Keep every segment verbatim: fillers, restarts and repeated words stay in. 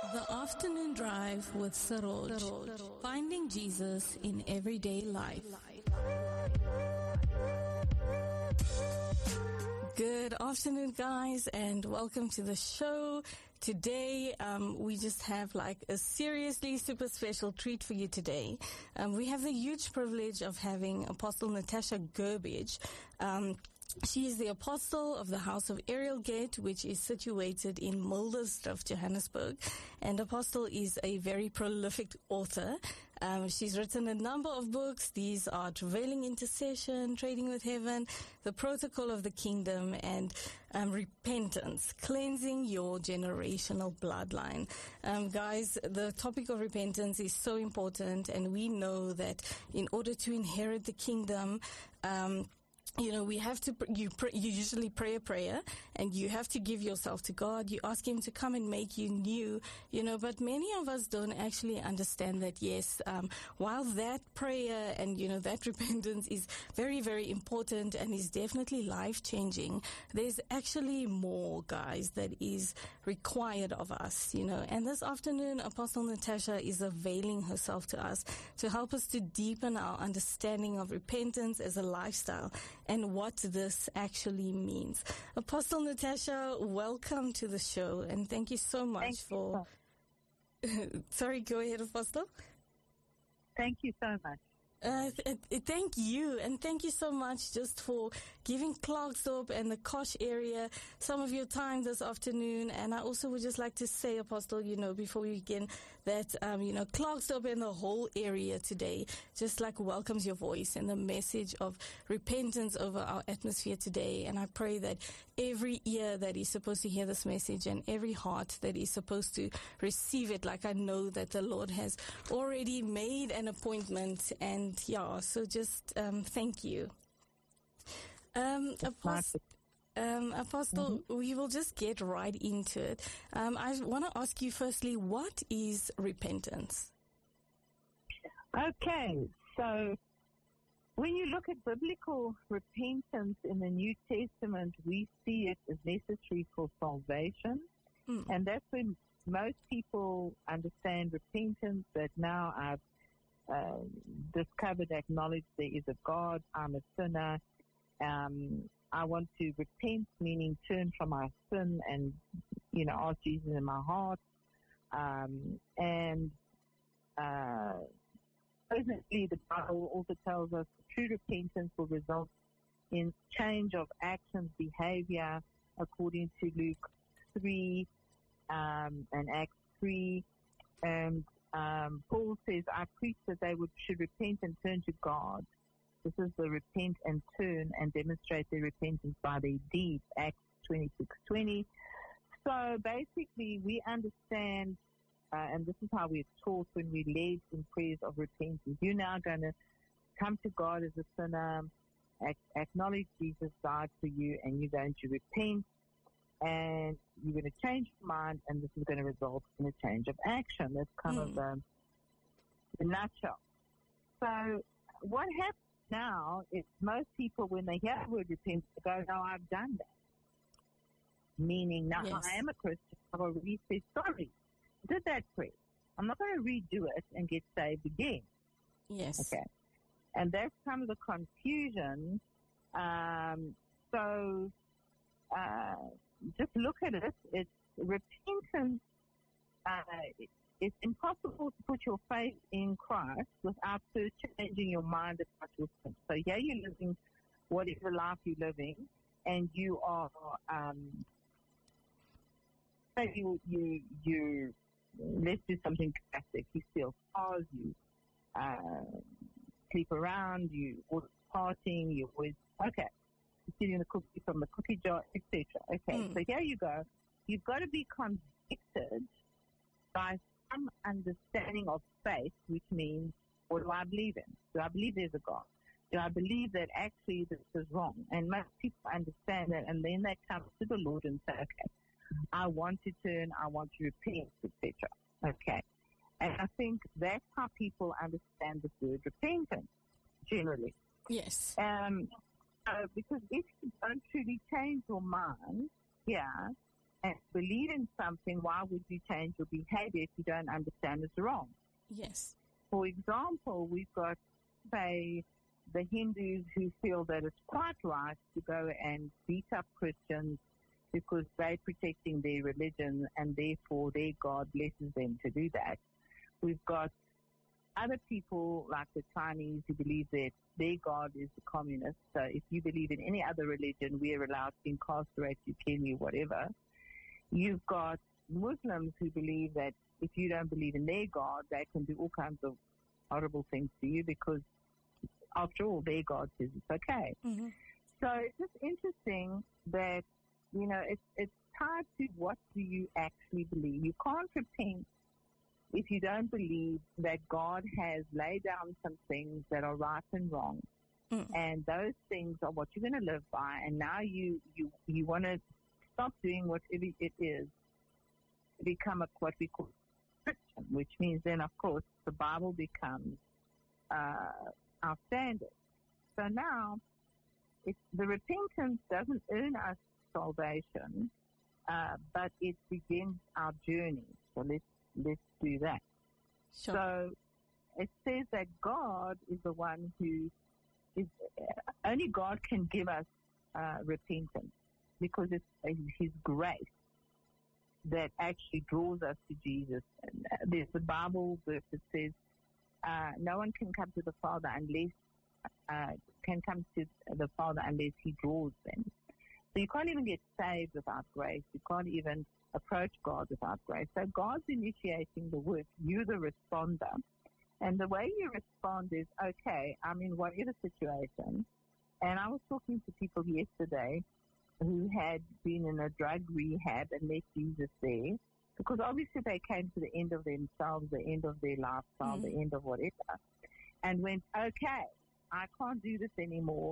The Afternoon Drive with Saroj. Finding Jesus in everyday life. Good afternoon, guys, and welcome to the show. Today, um, we just have like a seriously super special treat for you today. Um, we have the huge privilege of having Apostle Natasha Gerbage. Um, She is the apostle of the House of Ariel Gate, which is situated in Mildersdrift, Johannesburg. And Apostle is a very prolific author. Um, she's written a number of books. These are Travailing Intercession, Trading with Heaven, The Protocol of the Kingdom, and um, Repentance, Cleansing Your Generational Bloodline. Um, guys, the topic of repentance is so important, and we know that in order to inherit the kingdom, um, you know, we have to, you, pray, you usually pray a prayer and you have to give yourself to God. You ask Him to come and make you new, you know, but many of us don't actually understand that, yes, um, while that prayer and, you know, that repentance is very, very important and is definitely life-changing, there's actually more, guys, that is required of us, you know. And this afternoon, Apostle Natasha is availing herself to us to help us to deepen our understanding of repentance as a lifestyle and what this actually means. Apostle Natasha, welcome to the show, and thank you so much thank for... You. Sorry, go ahead, Apostle. Thank you so much. Uh, th- th- thank you, and thank you so much just for giving Klerksdorp and the Kosh area some of your time this afternoon. And I also would just like to say, Apostle, you know, before we begin, that, um, you know, Klerksdorp and the whole area today just like welcomes your voice and the message of repentance over our atmosphere today. And I pray that every ear that is supposed to hear this message and every heart that is supposed to receive it, like I know that the Lord has already made an appointment. And And yeah, so just um, thank you. Um, Apostle, um, Apostle mm-hmm. we will just get right into it. Um, I want to ask you firstly, what is repentance? Okay, so when you look at biblical repentance in the New Testament, we see it as necessary for salvation. Mm. And that's when most people understand repentance, that now I've Uh, discovered, acknowledged there is a God, I'm a sinner, um, I want to repent, meaning turn from my sin and, you know, ask Jesus in my heart. Um, and uh, presently the Bible also tells us true repentance will result in change of actions, behavior, according to Luke three um, and Acts three. And Um, Paul says, I preach that they would should repent and turn to God. This is the repent and turn and demonstrate their repentance by their deeds, Acts twenty-six twenty. So basically we understand, uh, and this is how we're taught when we lead in prayers of repentance. You're now going to come to God as a sinner, ac- acknowledge Jesus died for you, and you're going to repent. And you're going to change your mind, and this is going to result in a change of action. That's kind mm. of um, the nutshell. So what happens now is most people, when they hear the word repent, they go, no, I've done that. Meaning, now yes. I am a Christian. I've already said sorry. I did that prayer. I'm not going to redo it and get saved again. Yes. Okay. And that's kind of the confusion. Um, so... Uh, Just look at it. It's repentance. Uh, it's impossible to put your faith in Christ without first changing your mind about your sin. So yeah, you're living whatever life you're living, and you are. Um, so you you you. Let's do something classic. You steal cars. You uh, sleep around. You always partying. You always okay. Stealing the cookie from the cookie jar, et cetera. Okay, mm. so here you go. You've got to be convicted by some understanding of faith, which means, what do I believe in? Do I believe there's a God? Do I believe that actually this is wrong? And most people understand that, and then they come to the Lord and say, okay, I want to turn, I want to repent, et cetera. Okay, and I think that's how people understand the word repentance, generally. Yes. Um. Uh, because if you don't truly change your mind, yeah, and believe in something, why would you change your behavior if you don't understand it's wrong? Yes. For example, we've got, say, the Hindus who feel that it's quite right to go and beat up Christians because they're protecting their religion and therefore their God blesses them to do that. We've got other people like the Chinese who believe that their God is the communist. So if you believe in any other religion, we are allowed to incarcerate you, kill you, whatever. You've got Muslims who believe that if you don't believe in their God, they can do all kinds of horrible things to you because, after all, their God says it's okay. Mm-hmm. So it's just interesting that, you know, it's, it's tied to what do you actually believe. You can't repent if you don't believe that God has laid down some things that are right and wrong. Mm. And those things are what you're going to live by. And now you, you, you want to stop doing whatever it is to become a, what we call Christian, which means then, of course, the Bible becomes uh, our standard. So now, it, the repentance doesn't earn us salvation, uh, but it begins our journey. So let's let's do that. Sure. So it says that God is the one who is uh, only God can give us uh, repentance because it's uh, His grace that actually draws us to Jesus. And, uh, there's a Bible verse that says, uh, "No one can come to the Father unless uh, can come to the Father unless He draws them." So you can't even get saved without grace. You can't even approach God without grace. So God's initiating the work. You're the responder. And the way you respond is, okay, I'm in whatever situation. And I was talking to people yesterday who had been in a drug rehab and met Jesus there because obviously they came to the end of themselves, the end of their lifestyle, mm. the end of whatever, and went, okay, I can't do this anymore.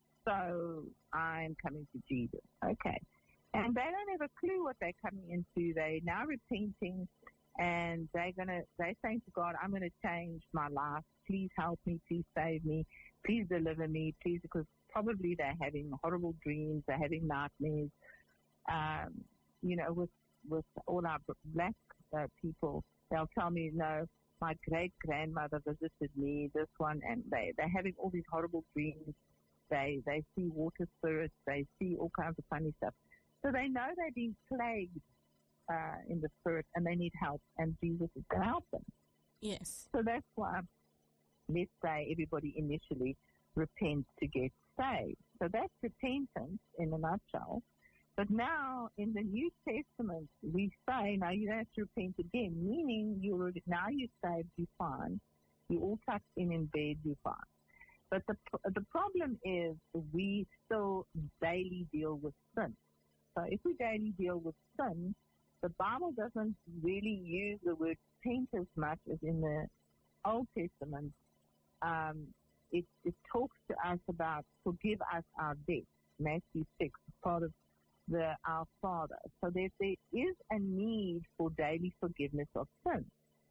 So I'm coming to Jesus. Okay. And they don't have a clue what they're coming into. They're now repenting and they're going to, they're saying to God, I'm going to change my life. Please help me. Please save me. Please deliver me. Please, because probably they're having horrible dreams. They're having nightmares. Um, you know, with, with all our black uh, people, they'll tell me, no, my great grandmother visited me, this one, and they, they're having all these horrible dreams. They they see water spirits. They see all kinds of funny stuff. So they know they're being plagued uh, in the spirit and they need help, and Jesus is going to help them. Yes. So that's why, let's say, everybody initially repents to get saved. So that's repentance in a nutshell. But now in the New Testament, we say, now you don't have to repent again, meaning you're now you're saved, you're fine. You're all tucked in in bed, you're fine. But the the problem is we still daily deal with sin. So if we daily deal with sin, the Bible doesn't really use the word repent as much as in the Old Testament. Um, it, it talks to us about forgive us our debts, Matthew six, part of the Our Father. So there, there is a need for daily forgiveness of sin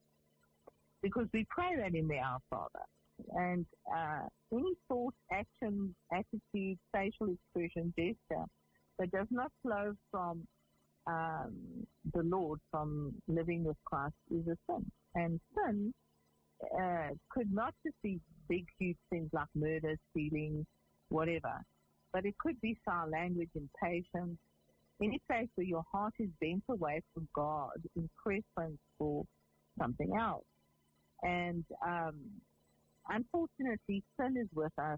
because we pray that in the Our Father. And uh, any thought, action, attitude, facial expression, gesture that does not flow from um, the Lord, from living with Christ, is a sin. And sin uh, could not just be big, huge things like murder, stealing, whatever, but it could be foul language, impatience, any place where your heart is bent away from God in preference for something else. And um, unfortunately, sin is with us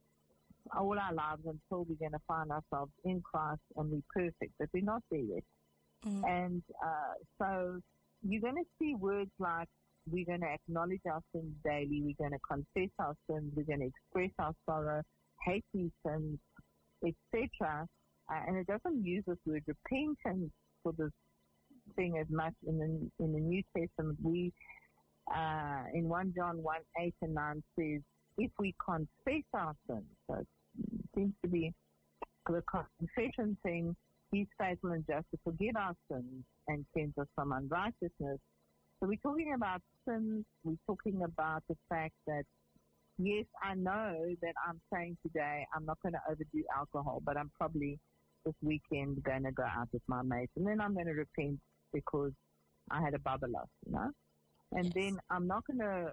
all our lives until we're going to find ourselves in Christ and we're perfect, but we're not there yet. Mm. And uh, so you're going to see words like we're going to acknowledge our sins daily, we're going to confess our sins, we're going to express our sorrow, hate these sins, et cetera. Uh, and it doesn't use this word repentance for this thing as much in the in the New Testament. We uh, in First John one, eight and nine says, if we confess our sins, so it seems to be the confession thing, He's faithful and just to forgive our sins and cleanse us from unrighteousness. So we're talking about sins, we're talking about the fact that, yes, I know that I'm saying today I'm not going to overdo alcohol, but I'm probably this weekend going to go out with my mates, and then I'm going to repent because I had a babalas, you know? And yes. then I'm not going to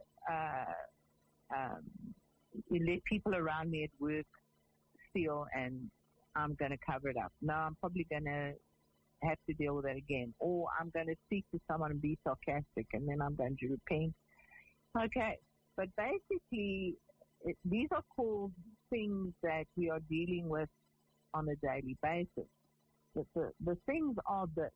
uh, um, let people around me at work feel and I'm going to cover it up. No, I'm probably going to have to deal with it again. Or I'm going to speak to someone and be sarcastic, and then I'm going to repent. Okay. But basically, it, these are called things that we are dealing with on a daily basis. The, the, the things are this,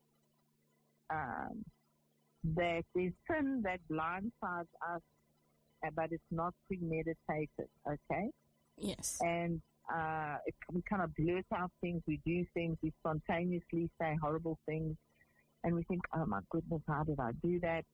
um, that there's sin that blindsides us, but it's not premeditated, okay? Yes. And uh, it, we kind of blurt out things, we do things, we spontaneously say horrible things, and we think, oh my goodness, how did I do that?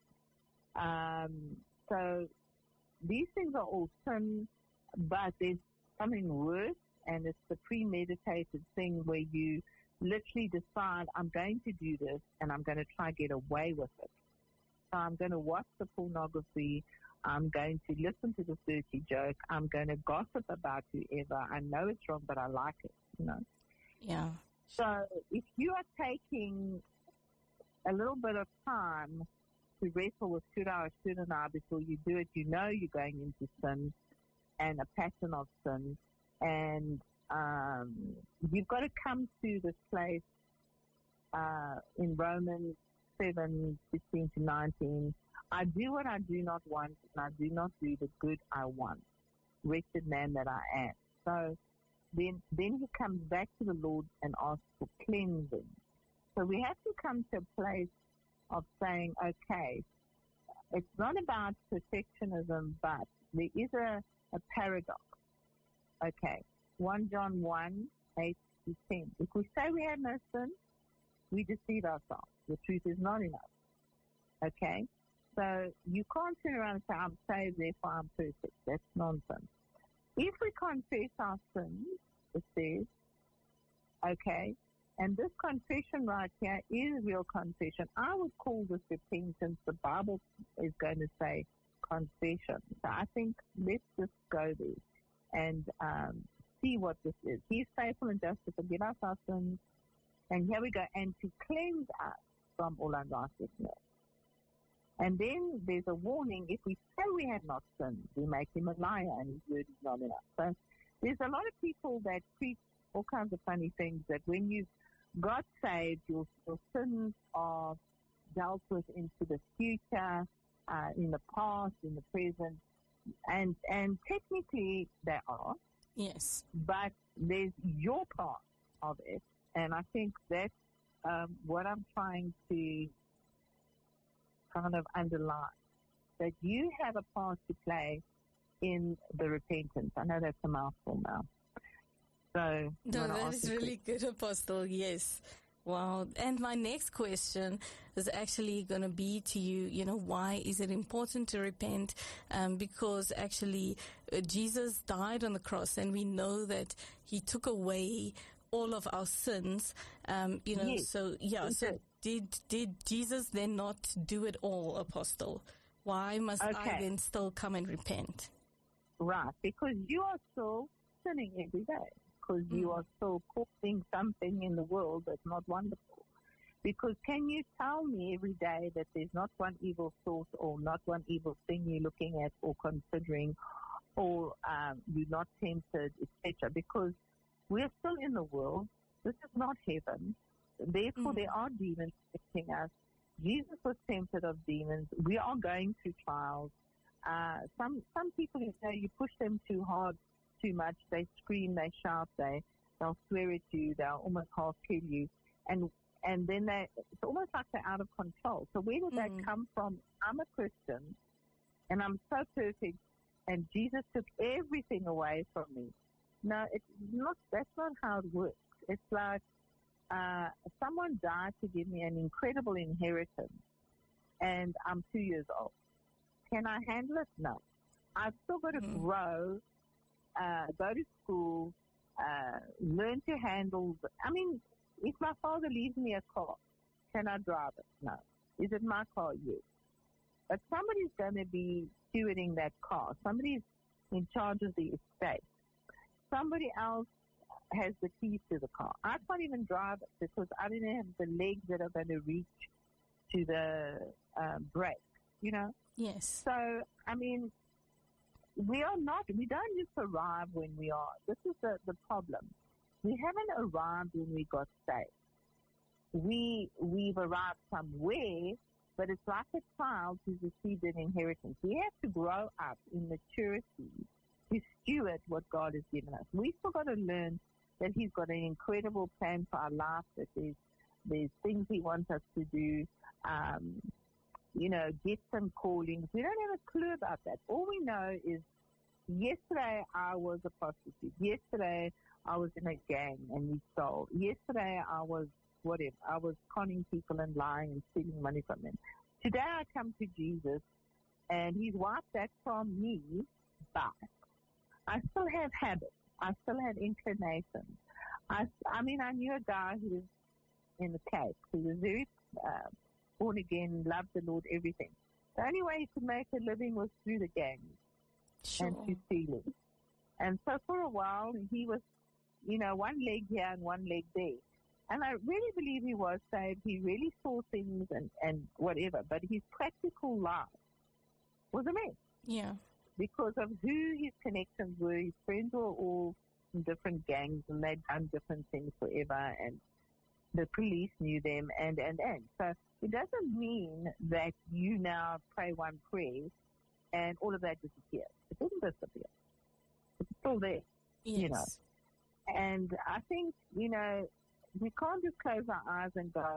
Um, so these things are all sin, but there's something worse, and it's the premeditated thing where you literally decide, I'm going to do this, and I'm going to try to get away with it. So I'm going to watch the pornography, I'm going to listen to the dirty joke, I'm going to gossip about whoever. I know it's wrong, but I like it, you know. Yeah. So if you are taking a little bit of time to wrestle with should I or shouldn't I before you do it, you know you're going into sin and a pattern of sin. And um, you've got to come to this place uh, in Romans seven, sixteen to nineteen. I do what I do not want, and I do not do the good I want. Wretched man that I am. So then, then he comes back to the Lord and asks for cleansing. So we have to come to a place of saying, okay, it's not about perfectionism, but there is a, a paradox. Okay, First John one, eight to ten. If we say we have no sin, we deceive ourselves. The truth is not in us. Okay? So you can't turn around and say, I'm saved, therefore I'm perfect. That's nonsense. If we confess our sins, it says, okay, and this confession right here is real confession. I would call this repentance. The Bible is going to say confession. So I think let's just go there and um, see what this is. He's faithful and just to forgive us our sins. And here we go. And to cleanse us from all unrighteousness. And then there's a warning. If we say we have not sinned, we make him a liar and his word is not in us. So there's a lot of people that preach all kinds of funny things that when you got saved, your, your sins are dealt with into the future, uh, in the past, in the present. And, and technically they are. Yes. But there's your part of it. And I think that's um, what I'm trying to kind of underline, that you have a part to play in the repentance. I know that's a mouthful now. So no, that is really good, Apostle. Yes. Wow. And my next question is actually going to be to you, you know, why is it important to repent? Um, because actually uh, Jesus died on the cross and we know that he took away all of our sins, um, you know, yes. so, yeah, okay. so did did Jesus then not do it all, Apostle? Why must okay. I then still come and repent? Right, because you are still sinning every day, because mm. you are still causing something in the world that's not wonderful. Because can you tell me every day that there's not one evil thought or not one evil thing you're looking at or considering or um, you're not tempted, et cetera? Because we're still in the world. This is not heaven. Therefore, mm. there are demons tempting us. Jesus was tempted of demons. We are going through trials. Uh, some some people, you know, you push them too hard, too much. They scream, they shout, they they'll swear at you, they'll almost half kill you, and and then they it's almost like they're out of control. So where did mm. that come from? I'm a Christian, and I'm so perfect, and Jesus took everything away from me. No, it's not. That's not how it works. It's like uh, someone died to give me an incredible inheritance, and I'm two years old. Can I handle it? No. I've still got to mm-hmm. grow, uh, go to school, uh, learn to handle. The, I mean, if my father leaves me a car, can I drive it? No. Is it my car? Yes. But somebody's going to be stewarding that car. Somebody's in charge of the estate. Somebody else has the keys to the car. I can't even drive it because I don't have the legs that are going to reach to the um, brake, you know? Yes. So, I mean, we are not, we don't just arrive when we are. This is the, the problem. We haven't arrived when we got saved. We, we've arrived somewhere, but it's like a child who's received an inheritance. We have to grow up in maturity to steward what God has given us. We've still got to learn that He's got an incredible plan for our life, that there's, there's things He wants us to do, um, you know, gifts and callings. We don't have a clue about that. All we know is yesterday I was a prostitute. Yesterday I was in a gang and we stole. Yesterday I was whatever. I was conning people and lying and stealing money from them. Today I come to Jesus and He's wiped that from me, but I still have habits. I still have inclinations. I, I mean, I knew a guy who was in the Cape, who was very uh, born again, loved the Lord, everything. The only way he could make a living was through the gangs Sure. and through stealing. And so for a while, he was, you know, one leg here and one leg there. And I really believe he was saved. He really saw things and, and whatever. But his practical life was a mess. Yeah. Because of who his connections were. His friends were all in different gangs and they'd done different things forever, and the police knew them, and, and, and. So it doesn't mean that you now pray one prayer and all of that disappears. It doesn't disappear. It's still there, Yes. you know. And I think, you know, we can't just close our eyes and go,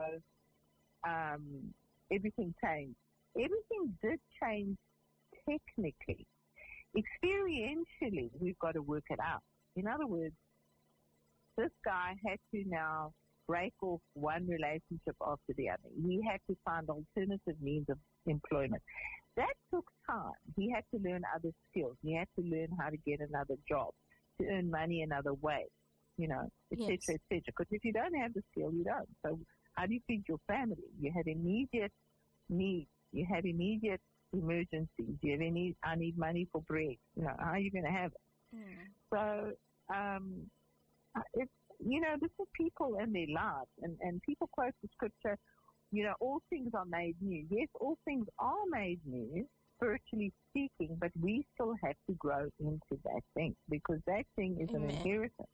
um, everything changed. Everything did change technically. Experientially, we've got to work it out. In other words, this guy had to now break off one relationship after the other. He had to find alternative means of employment. That took time. He had to learn other skills. He had to learn how to get another job, to earn money another way, you know, et cetera, Yes. et cetera. Because if you don't have the skill, you don't. So how do you feed your family? You have immediate needs. You have immediate emergencies. You have any, I need money for bread. You know, how are you going to have it? Mm. So, um, it's, you know, this is people and their lives. And, and people quote the scripture, you know, all things are made new. Yes, all things are made new, spiritually speaking, but we still have to grow into that thing, because that thing is Amen. an inheritance.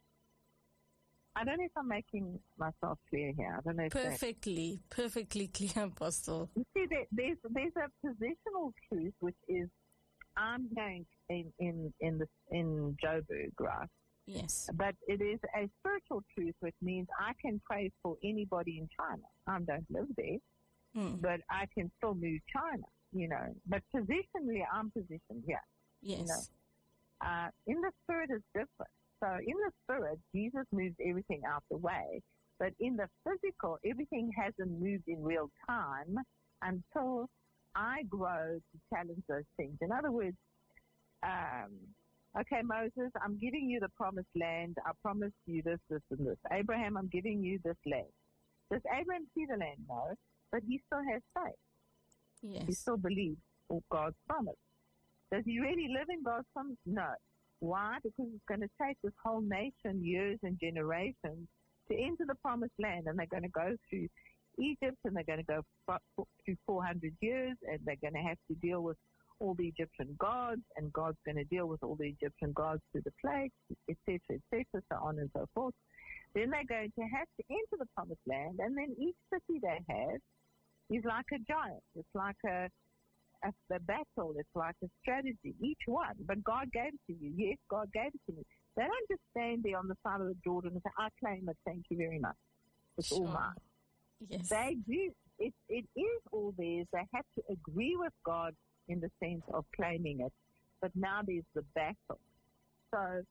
I don't know if I'm making myself clear here. I don't know if that, Perfectly, perfectly clear, Apostle. you see, there, there's there's a positional truth, which is I'm going in in in the in Joburg, right? Yes. But it is a spiritual truth, which means I can pray for anybody in China. I don't live there, Mm. but I can still move China, you know. But positionally, I'm positioned here. Yes. know. Uh, in the spirit is different. So in the spirit, Jesus moves everything out the way. But in the physical, everything hasn't moved in real time until I grow to challenge those things. In other words, um, okay, Moses, I'm giving you the promised land. I promised you this, this, and this. Abraham, I'm giving you this land. Does Abraham see the land? No. But he still has faith. He Yes. still believes in God's promise. Does he really live in God's promise? No. Why? Because it's going to take this whole nation years and generations to enter the promised land, and they're going to go through Egypt, and they're going to go f- f- through four hundred years, and they're going to have to deal with all the Egyptian gods, and God's going to deal with all the Egyptian gods through the plagues, et cetera, et cetera, so on and so forth. Then they're going to have to enter the promised land, and then each city they have is like a giant. It's like a A, a battle, it's like a strategy, each one. But God gave it to you. Yes, God gave it to me. They don't just stand there on the side of the Jordan and say, I claim it, thank you very much. It's Sure. all mine. Yes. They do. It, it is all theirs. They have to agree with God in the sense of claiming it. But now there's the battle. So,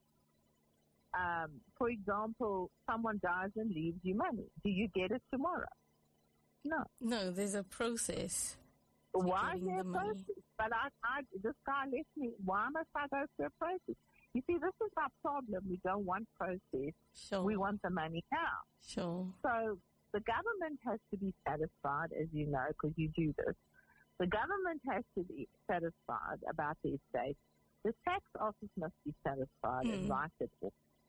um, for example, someone dies and leaves you money. Do you get it tomorrow? No. No, there's a process. to Why is getting there the a money. process? But I, I, this guy left me. Why must I go through a process? You see, this is our problem. We don't want process. Sure. We want the money now. Sure. So the government has to be satisfied, as you know, because you do this. The government has to be satisfied about the estate. The tax office must be satisfied Mm. and write it off.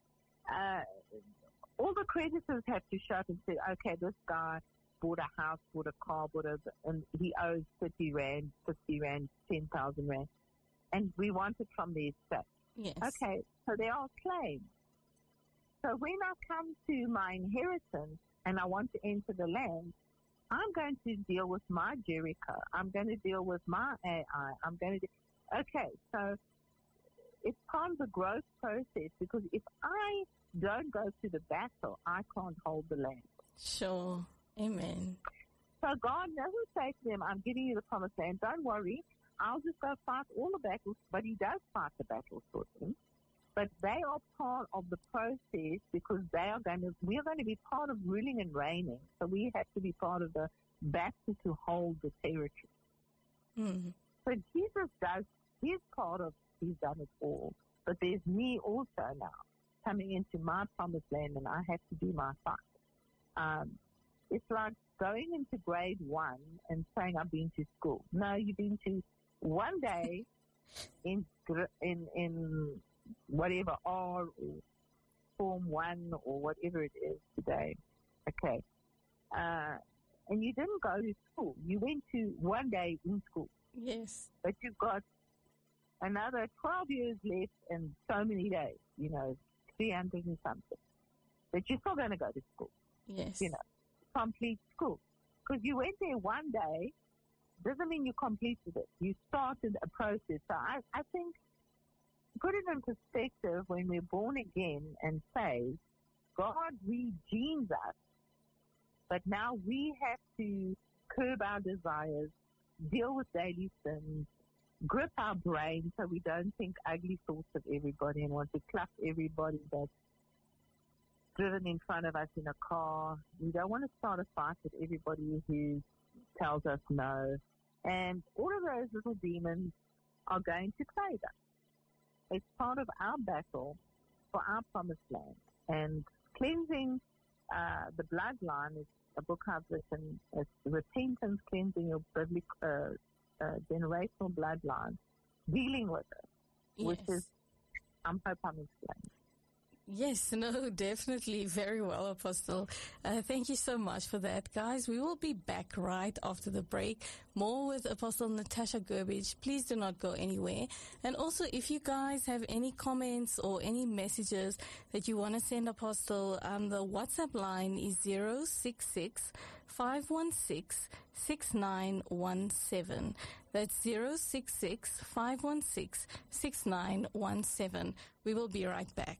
uh, all the creditors have to show up and say, okay, this guy bought a house, bought a car, bought a, and he owes thirty rand, fifty rand, ten thousand rand, and we want it from the estate. Yes. Okay, so there are claims. So when I come to my inheritance and I want to enter the land, I'm going to deal with my Jericho. I'm going to deal with my A I. I'm going to do, okay, so it's part of the growth process, because if I don't go to the battle, I can't hold the land. Sure. Amen. So God doesn't say to them, I'm giving you the promised land. Don't worry. I'll just go fight all the battles. But he does fight the battles for them. But they are part of the process, because they are going to, we are going to be part of ruling and reigning. So we have to be part of the battle to hold the territory. Mm. So Jesus does his part of, he's done it all. But there's me also now coming into my promised land, and I have to do my fight. Um, it's like going into grade one and saying I've been to school. No, you've been to one day in in in whatever R or Form One or whatever it is today. Okay, uh, and you didn't go to school. You went to one day in school. Yes, but you've got another twelve years left and so many days. You know, three hundred and something. But you're still going to go to school. Yes, you know. Complete school, because you went there one day doesn't mean you completed it. You started a process. So I, I think, put it in perspective, when we're born again and saved, God redeems us, but now we have to curb our desires, deal with daily sins, grip our brain so we don't think ugly thoughts of everybody and want to cluck everybody that's driven in front of us in a car. We don't want to start a fight with everybody who tells us no. And all of those little demons are going to play us. It's part of our battle for our promised land. And cleansing uh, the bloodline is a book I've written. It's Repentance, Cleansing Your biblical, uh, uh, Generational Bloodline, dealing with it, yes. which is, I hope I'm explaining. Yes, no, definitely. Very well, Apostle. Uh, thank you so much for that, guys. We will be back right after the break. More with Apostle Natasha Gerbich. Please do not go anywhere. And also, if you guys have any comments or any messages that you want to send Apostle, um, the WhatsApp line is zero six six, five one six, six nine one seven. That's zero six six, five one six, six nine one seven. We will be right back.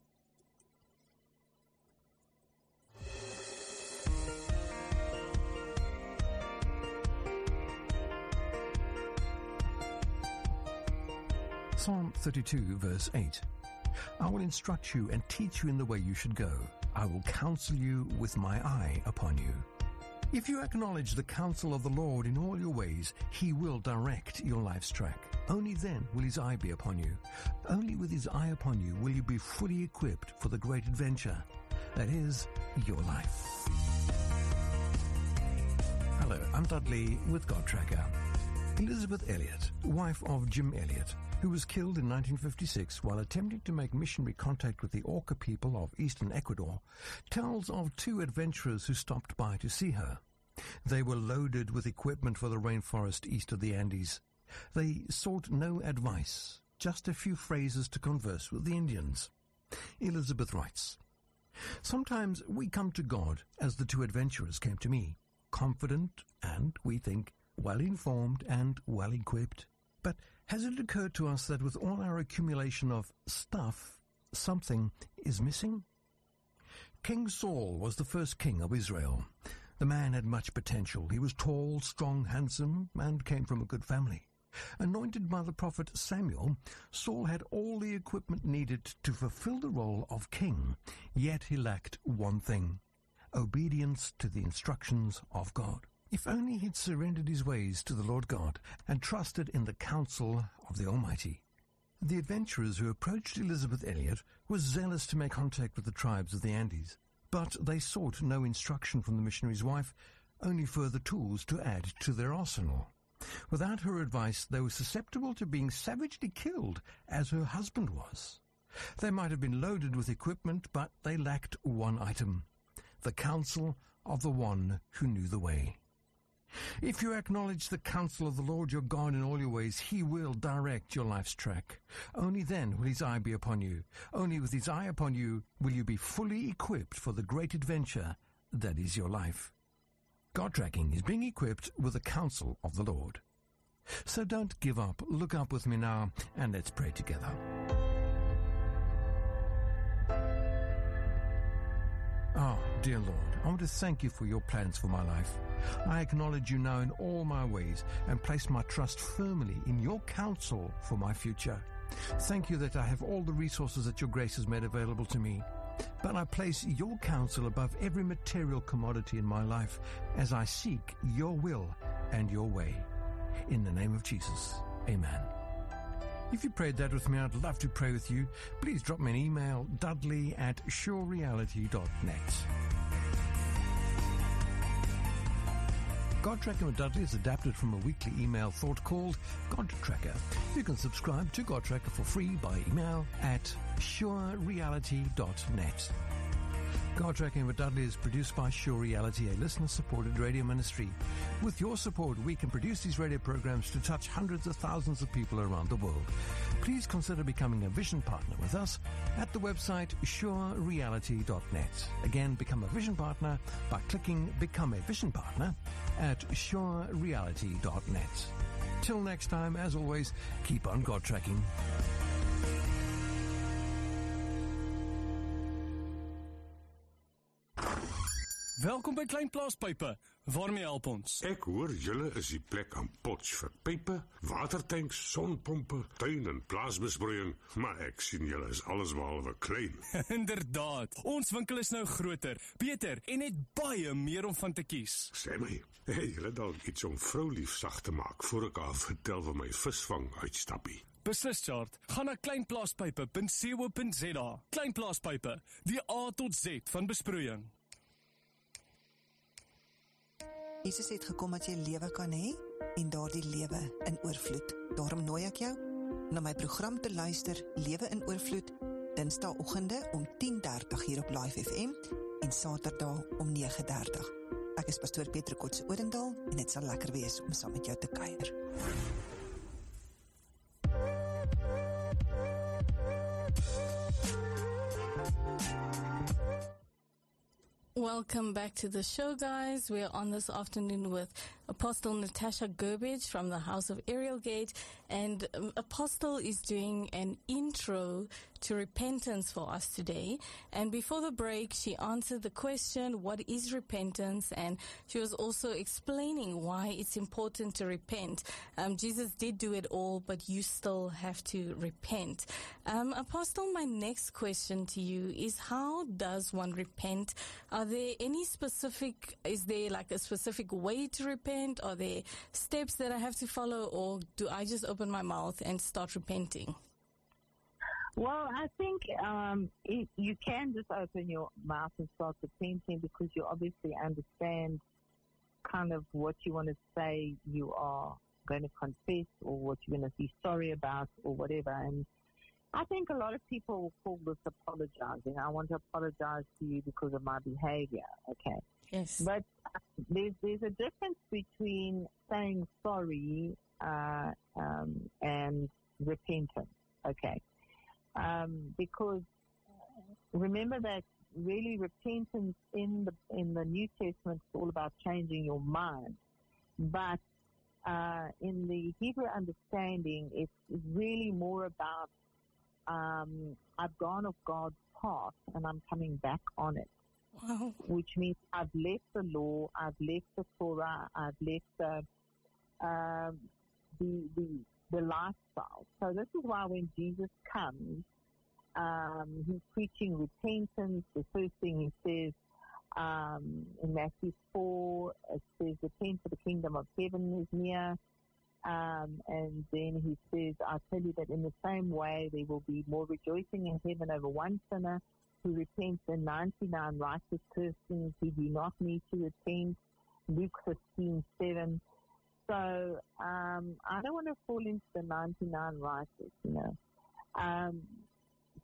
Psalm thirty-two, verse eight. I will instruct you and teach you in the way you should go. I will counsel you with my eye upon you. If you acknowledge the counsel of the Lord in all your ways, he will direct your life's track. Only then will his eye be upon you. Only with his eye upon you will you be fully equipped for the great adventure that is your life. Hello, I'm Dudley with God Tracker. Elizabeth Elliot, wife of Jim Elliot, who was killed in nineteen fifty-six while attempting to make missionary contact with the Auca people of eastern Ecuador, tells of two adventurers who stopped by to see her. They were loaded with equipment for the rainforest east of the Andes. They sought no advice, just a few phrases to converse with the Indians. Elizabeth writes, sometimes we come to God as the two adventurers came to me, confident and, we think, well-informed and well-equipped. But has it occurred to us that with all our accumulation of stuff, something is missing? King Saul was the first king of Israel. The man had much potential. He was tall, strong, handsome, and came from a good family. Anointed by the prophet Samuel, Saul had all the equipment needed to fulfill the role of king, yet he lacked one thing: obedience to the instructions of God. If only he'd surrendered his ways to the Lord God and trusted in the counsel of the Almighty. The adventurers who approached Elizabeth Elliot were zealous to make contact with the tribes of the Andes, but they sought no instruction from the missionary's wife, only further tools to add to their arsenal. Without her advice, they were susceptible to being savagely killed, as her husband was. They might have been loaded with equipment, but they lacked one item: the counsel of the one who knew the way. If you acknowledge the counsel of the Lord your God in all your ways, he will direct your life's track. Only then will his eye be upon you. Only with his eye upon you will you be fully equipped for the great adventure that is your life. God tracking is being equipped with the counsel of the Lord. So don't give up. Look up with me now and let's pray together. Oh, dear Lord, I want to thank you for your plans for my life. I acknowledge you now in all my ways and place my trust firmly in your counsel for my future. Thank you that I have all the resources that your grace has made available to me. But I place your counsel above every material commodity in my life as I seek your will and your way. In the name of Jesus, amen. If you prayed that with me, I'd love to pray with you. Please drop me an email, dudley at surereality dot net. God Tracking with Dudley is adapted from a weekly email thought called God Tracker. You can subscribe to God Tracker for free by email at surereality dot net. God Tracking with Dudley is produced by Sure Reality, a listener-supported radio ministry. With your support, we can produce these radio programs to touch hundreds of thousands of people around the world. Please consider becoming a vision partner with us at the website sure reality dot net. Again, become a vision partner by clicking Become a Vision Partner at sure reality dot net. Till next time, as always, keep on God Tracking. Welkom by Klein Plaaspype. Waarmee help ons? Ek hoor julle is die plek aan pots vir pype, watertanks, sonpompe, tuin en plaasbesproeiing, maar ek sien julle is alles behalwe klein. Inderdaad, ons winkel is nou groter, beter en het baie meer om van te kies. Sê my, hey, julle dalk iets om vroulief sag te maak voor ek haar vertel van my visvang uitstappie. Beslis, Chart. Gaan na klein plaaspype punt co punt za. Klein Plaaspype, die A tot Z van besproeiing. Jesus het gekom dat jy lewe kan hê en daardie lewe in oorvloed. Daarom nooi ek jou na my program te luister, Lewe in Oorvloed, Dinsdagoggende om tien dertig hier op Live F M en Saterdag om nege dertig. Ek is pastoor Peter Kotse Odendaal en dit sal lekker wees om saam met jou te kuier. Welcome back to the show, guys. We're on this afternoon with Apostle Natasha Gerbage from the House of Ariel Gate, and um, Apostle is doing an intro to repentance for us today. And before the break, she answered the question, what is repentance? And she was also explaining why it's important to repent. Um, Jesus did do it all, but you still have to repent. Um, Apostle, my next question to you is, how does one repent? Are there any specific, is there like a specific way to repent? Are there steps that I have to follow, or do I just open my mouth and start repenting? Well, I think um, it, you can just open your mouth and start repenting because you obviously understand kind of what you want to say you are going to confess or what you're going to be sorry about or whatever. And I think a lot of people will call this apologizing. I want to apologize to you because of my behavior. Okay. Yes. But there's, there's a difference between saying sorry uh, um, and repentance. Okay. Um, because remember that really repentance in the in the New Testament is all about changing your mind. But uh, in the Hebrew understanding, it's really more about um, I've gone off God's path and I'm coming back on it. Wow. Which means I've left the law, I've left the Torah, I've left the um, the the the lifestyle. So this is why when Jesus comes, um, he's preaching repentance. The first thing he says um, in Matthew four, it says, repent for the kingdom of heaven is near. Um, and then he says, I tell you that in the same way there will be more rejoicing in heaven over one sinner who repents than ninety-nine righteous persons who do not need to repent. Luke fifteen seven. So um, I don't want to fall into the ninety-nine righteous, you know. Um,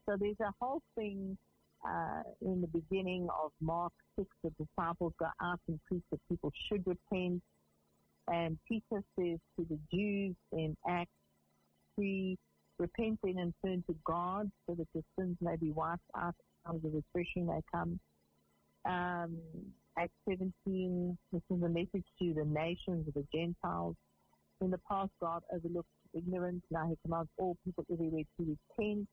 So there's a whole thing uh, in the beginning of Mark six, the disciples go out and preach that people should repent. And Peter says to the Jews in Acts three, repent then and turn to God so that your sins may be wiped out, times of refreshing may come. Um, Acts seventeen, this is a message to the nations, the Gentiles. In the past, God overlooked ignorance. Now he commands all people everywhere to repent.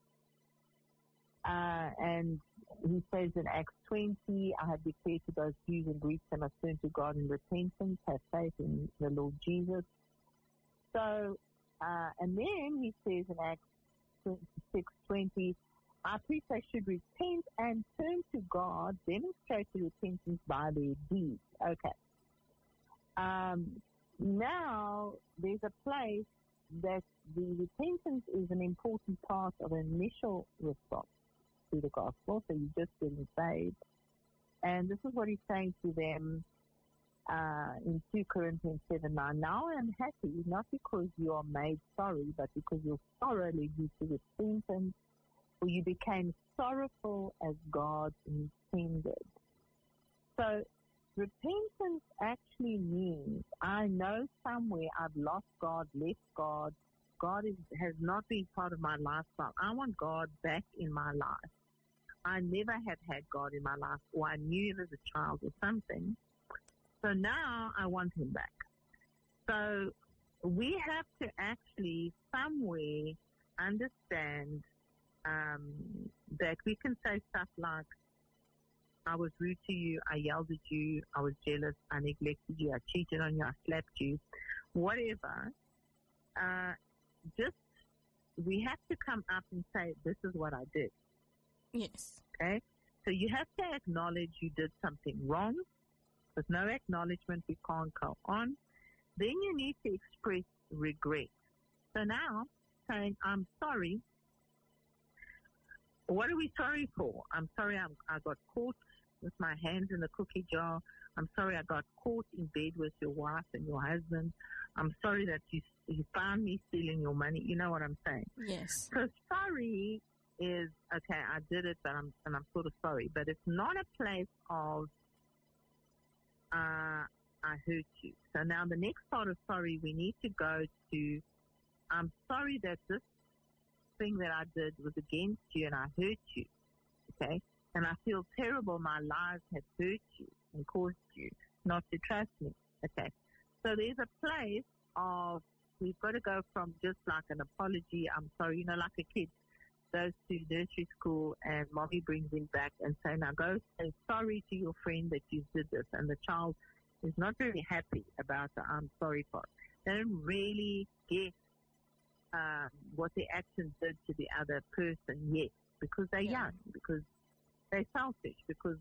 Uh, and he says in Acts twenty, I have declared to those Jews and Greeks they must turn to God in repentance, have faith in the Lord Jesus. So, uh, and then he says in Acts six twenty, I preach they should repent and turn to God, demonstrate the repentance by their deeds. Okay. Um, now, there's a place that the repentance is an important part of an initial response to the gospel, so you're just getting saved. And this is what he's saying to them uh, in two Corinthians seven nine. Now I am happy, not because you are made sorry, but because your sorrow led you to repentance, for you became sorrowful as God intended. So repentance actually means I know somewhere I've lost God, left God. God is, has not been part of my lifestyle. I want God back in my life. I never have had God in my life, or I knew him as a child or something. So now I want him back. So we have to actually somewhere understand um, that we can say stuff like, I was rude to you, I yelled at you, I was jealous, I neglected you, I cheated on you, I slapped you, whatever. Uh, just, we have to come up and say, this is what I did. Yes. Okay? So you have to acknowledge you did something wrong. With no acknowledgement, we can't go on. Then you need to express regret. So now, saying, I'm sorry. What are we sorry for? I'm sorry I'm, I got caught with my hands in the cookie jar. I'm sorry I got caught in bed with your wife and your husband. I'm sorry that you, you found me stealing your money. You know what I'm saying? Yes. So sorry is, okay, I did it, but I'm, and I'm sort of sorry. But it's not a place of, uh, I hurt you. So now the next part of sorry, we need to go to, I'm sorry that this thing that I did was against you and I hurt you, okay? And I feel terrible my lies have hurt you and caused you not to trust me, okay? So there's a place of, we've got to go from just like an apology, I'm sorry, you know, like a kid goes to nursery school and mommy brings him back and say, now go say sorry to your friend that you did this. And the child is not very happy about the I'm sorry part. They don't really get Um, what the action did to the other person yet, because they're yeah. young, because they're selfish, because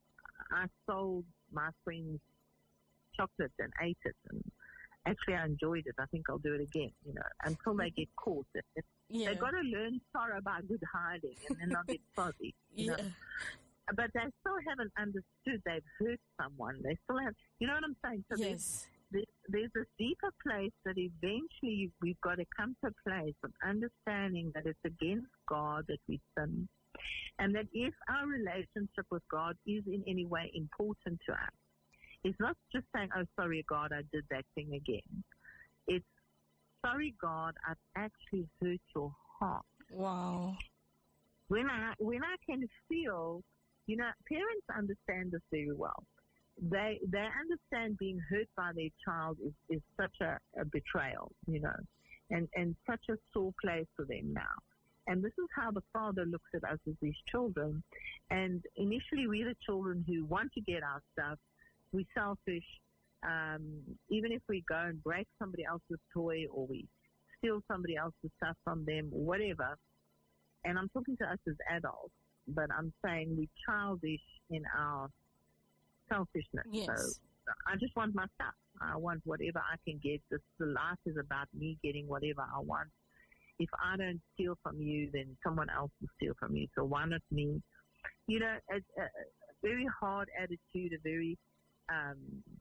I sold my friend's chocolate and ate it, and actually I enjoyed it. I think I'll do it again, you know, until they get caught. Yeah. They've got to learn sorrow by good hiding, and then they'll get sorry. You yeah. know? But they still haven't understood they've hurt someone. They still have, you know what I'm saying? So yes. There's this deeper place that eventually we've got to come to a place of understanding that it's against God that we sin, and that if our relationship with God is in any way important to us, it's not just saying, oh, sorry, God, I did that thing again. It's, sorry, God, I've actually hurt your heart. Wow. When I, when I can feel, you know, parents understand this very well. They they understand being hurt by their child is, is such a, a betrayal, you know, and, and such a sore place for them now. And this is how the Father looks at us as his children. And initially, we're the children who want to get our stuff. We're selfish. Um, even if we go and break somebody else's toy or we steal somebody else's stuff from them or whatever. And I'm talking to us as adults, but I'm saying we're childish in our selfishness. Yes. So I just want my stuff. I want whatever I can get. This, the life is about me getting whatever I want. If I don't steal from you, then someone else will steal from you. So why not me? You know, a, a very hard attitude, a very um,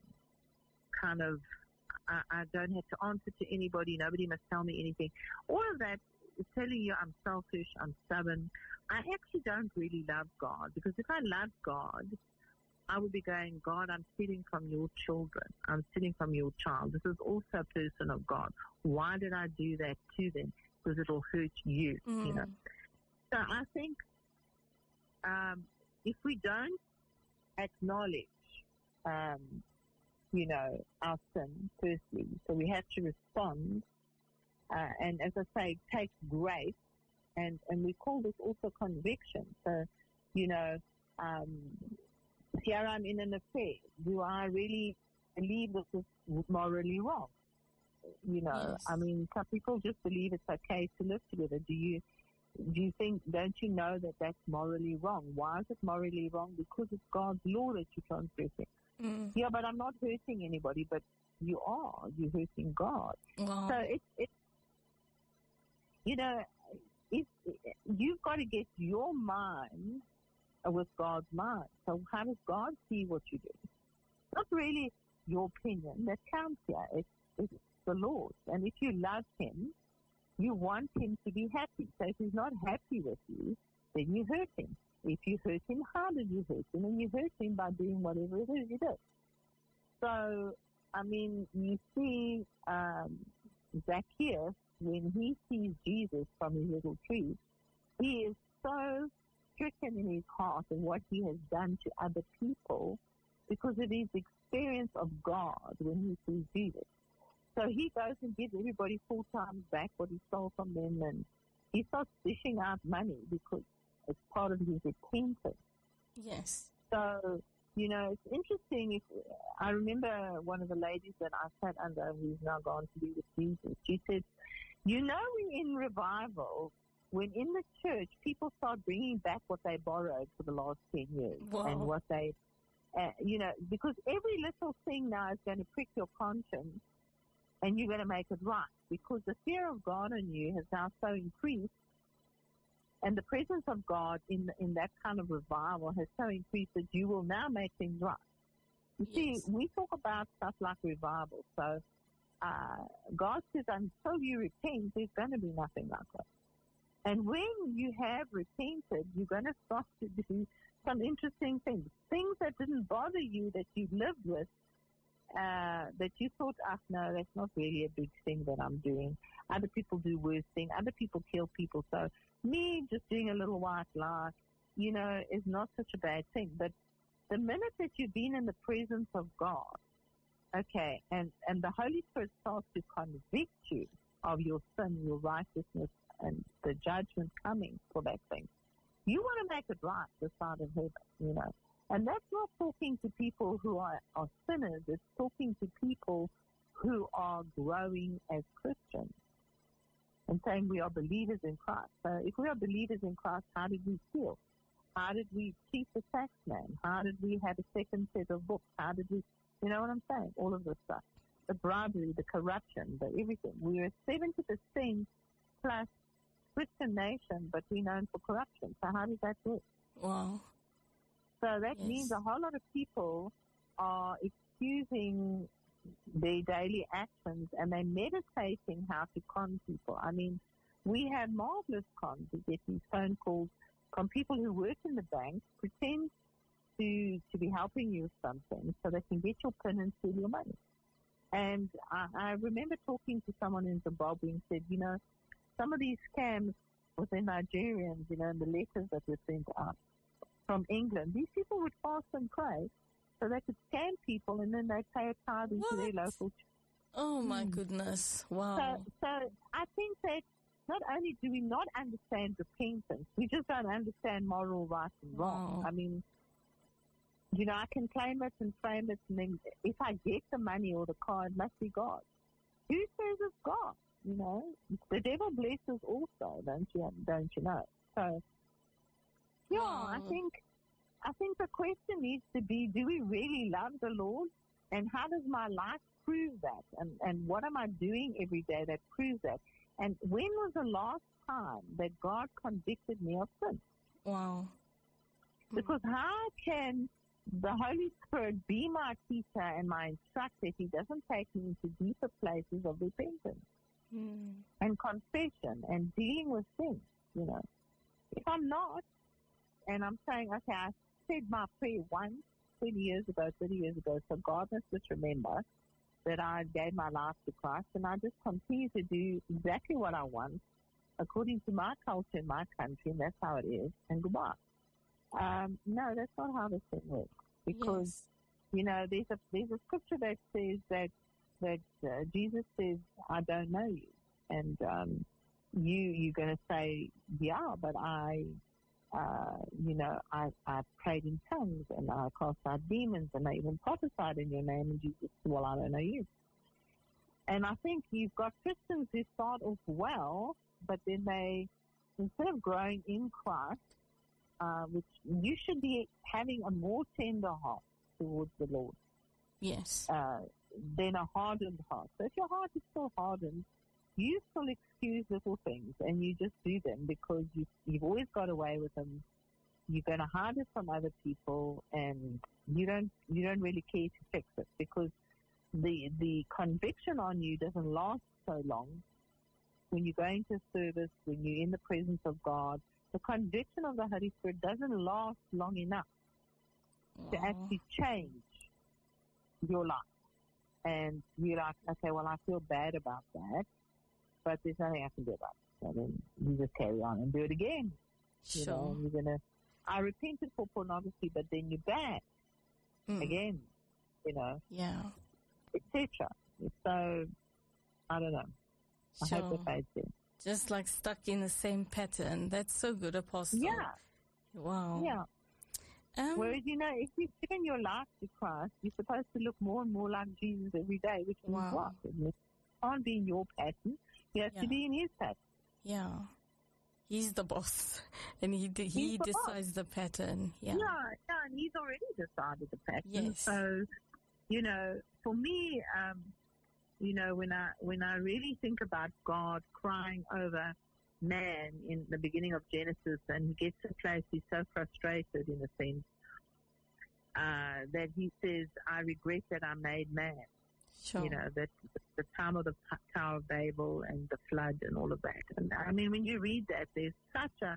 kind of, I, I don't have to answer to anybody. Nobody must tell me anything. All of that telling you I'm selfish, I'm stubborn, I actually don't really love God. Because if I love God, I would be going, God, I'm stealing from your children. I'm stealing from your child. This is also a person of God. Why did I do that to them? Because it will hurt you, mm. you know. So I think um, if we don't acknowledge, um, you know, our sin, firstly, so we have to respond, uh, and as I say, take grace, and, and we call this also conviction. So, you know, um, here I'm in an affair. Do I really believe this is morally wrong? You know, yes. I mean, some people just believe it's okay to live together. Do you, do you think, don't you know that that's morally wrong? Why is it morally wrong? Because it's God's law that you're transgressing. Mm. Yeah, but I'm not hurting anybody, but you are. You're hurting God. Wow. So it's, it's, you know, it's, you've got to get your mind with God's mind. So how does God see what you do? It's not really your opinion that counts here. It's, it's the Lord. And if you love Him, you want Him to be happy. So if He's not happy with you, then you hurt Him. If you hurt Him, how did you hurt Him? And you hurt Him by doing whatever it is you did. So, I mean, you see um, Zacchaeus, when he sees Jesus from his little tree, he is so stricken in his heart and what he has done to other people because of his experience of God when he sees Jesus. So he goes and gives everybody four times back what he stole from them, and he starts dishing out money because it's part of his repentance. Yes. So, you know, it's interesting. If I remember one of the ladies that I sat under, who's now gone to be with Jesus, she said, you know, in revival, when in the church, people start bringing back what they borrowed for the last ten years. Wow. And what they, uh, you know, because every little thing now is going to prick your conscience and you're going to make it right because the fear of God in you has now so increased and the presence of God in in that kind of revival has so increased that you will now make things right. You yes. see, we talk about stuff like revival. So uh, God says until you repent, there's going to be nothing like that. And when you have repented, you're going to start to do some interesting things. Things that didn't bother you, that you lived with, uh, that you thought, ah, no, that's not really a big thing that I'm doing. Other people do worse things. Other people kill people. So me just doing a little white lie, you know, is not such a bad thing. But the minute that you've been in the presence of God, okay, and, and the Holy Spirit starts to convict you of your sin, your righteousness, and the judgment coming for that thing. You want to make it right this side of heaven, you know. And that's not talking to people who are, are sinners. It's talking to people who are growing as Christians and saying we are believers in Christ. So if we are believers in Christ, how did we feel? How did we cheat the tax man? How did we have a second set of books? How did we, you know what I'm saying? All of this stuff. The bribery, the corruption, the everything. We are seventy percent plus Christian nation, but we're known for corruption. So how does that work? Wow. So that yes. means a whole lot of people are excusing their daily actions and they're meditating how to con people. I mean, we have marvelous cons. We get these phone calls from people who work in the bank, pretend to to be helping you with something so they can get your PIN and steal your money. And I, I remember talking to someone in Zimbabwe and said, you know, some of these scams within Nigerians, you know, and the letters that were sent out from England, these people would fast and pray so they could scam people and then they pay a tithe into their local church. Oh, my mm. goodness. Wow. So, so I think that not only do we not understand repentance, we just don't understand moral right and wrong. Wow. I mean, you know, I can claim it and frame it, and then if I get the money or the car, it must be God. Who says it's God? You know, the devil blesses also, don't you? Don't you know? So, yeah, wow. I think I think the question needs to be: do we really love the Lord? And how does my life prove that? And and what am I doing every day that proves that? And when was the last time that God convicted me of sin? Wow. Because how can the Holy Spirit be my teacher and my instructor if He doesn't take me into deeper places of repentance? mm. and confession and dealing with things, you know. If I'm not, and I'm saying, okay, I said my prayer once, twenty years ago, thirty years ago, so God must just remember that I gave my life to Christ, and I just continue to do exactly what I want according to my culture in my country, and that's how it is, and goodbye. Um, no, that's not how this thing works, because, yes. you know, there's a, there's a scripture that says that, that uh, Jesus says, I don't know you, and um, you, you're going to say, yeah, but I... Uh, you know, I, I prayed in tongues and I cast out demons and I even prophesied in your name, and Jesus said, well, I don't know you. And I think you've got Christians who start off well, but then they, instead of growing in Christ, uh, which you should be having a more tender heart towards the Lord. Yes. Uh, than a hardened heart. So if your heart is still hardened, you still excuse little things and you just do them because you, you've always got away with them. You're going to hide it from other people, and you don't you don't really care to fix it, because the the conviction on you doesn't last so long. When you go into service, when you're in the presence of God, the conviction of the Holy Spirit doesn't last long enough Aww. to actually change your life. And you're like, okay, well, I feel bad about that, but there's nothing I can do about it. So then you just carry on and do it again. Sure. You know, you're gonna. I repented for pornography, but then you're back mm. again. You know. Yeah. et cetera. So I don't know. I Sure. hope that there. Just like stuck in the same pattern. That's so good, Apostle. Yeah. Wow. Yeah. Um, Whereas, you know, if you've given your life to Christ, you're supposed to look more and more like Jesus every day, which means Wow. what? It can't be in your pattern. You have Yeah. to be in his pattern. Yeah. He's the boss, and he de- he He's the decides boss. the pattern. Yeah. Yeah, yeah, and he's already decided the pattern. Yes. So, you know, for me, um, you know, when I when I really think about God crying over man in the beginning of Genesis, and he gets to a place he's so frustrated, in a sense, uh, that he says, "I regret that I made man." Sure. You know, that the time of the Tower of Babel and the flood and all of that. And I mean, when you read that, there's such a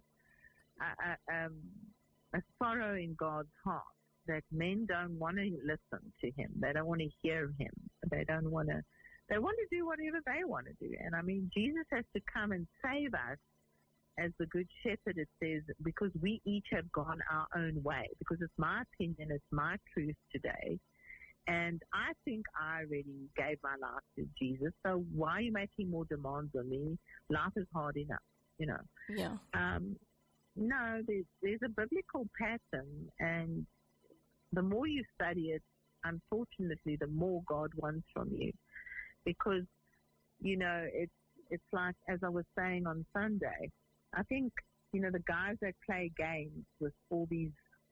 a, a, um, a sorrow in God's heart that men don't want to listen to him. They don't want to hear him. They don't want to. They want to do whatever they want to do. And I mean, Jesus has to come and save us as the good shepherd, it says, because we each have gone our own way. Because it's my opinion, it's my truth today. And I think I already gave my life to Jesus. So why are you making more demands on me? Life is hard enough, you know. Yeah. Um, no, there's, there's a biblical pattern, and the more you study it, unfortunately, the more God wants from you. Because, you know, it's, it's like, as I was saying on Sunday, I think, you know, the guys that play games with all these,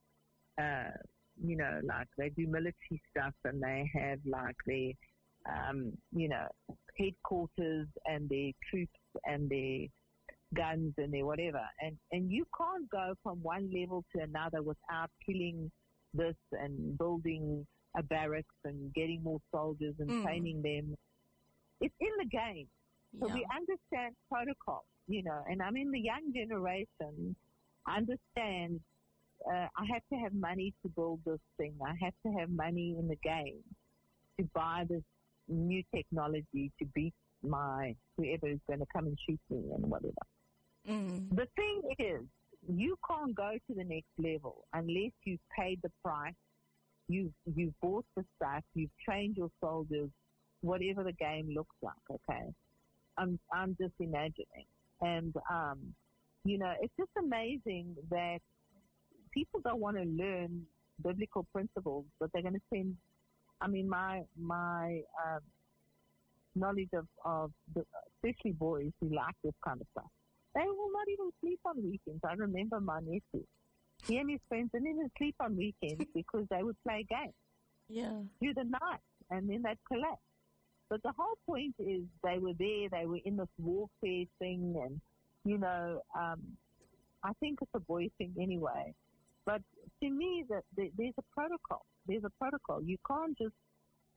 uh, you know, like they do military stuff and they have like their, um, you know, headquarters and their troops and their guns and their whatever. And, and you can't go from one level to another without killing this and building a barracks and getting more soldiers and Mm. training them. It's in the game. So Yeah. we understand protocol, you know, and I mean the young generation understands uh, I have to have money to build this thing. I have to have money in the game to buy this new technology to beat my whoever is going to come and shoot me and whatever. Mm. The thing is, you can't go to the next level unless you've paid the price, you've, you've bought the stuff, you've trained your soldiers, whatever the game looks like, okay? I'm, I'm just imagining. And, um, you know, it's just amazing that people don't want to learn biblical principles, but they're going to spend, I mean, my, my, um, knowledge of, of the, especially boys who like this kind of stuff, they will not even sleep on weekends. I remember my nephew. He and his friends didn't even sleep on weekends because they would play games Yeah. through the night, and then they'd collapse. But the whole point is they were there, they were in this warfare thing, and, you know, um, I think it's a boy thing anyway. But to me, that there's a protocol. There's a protocol. You can't just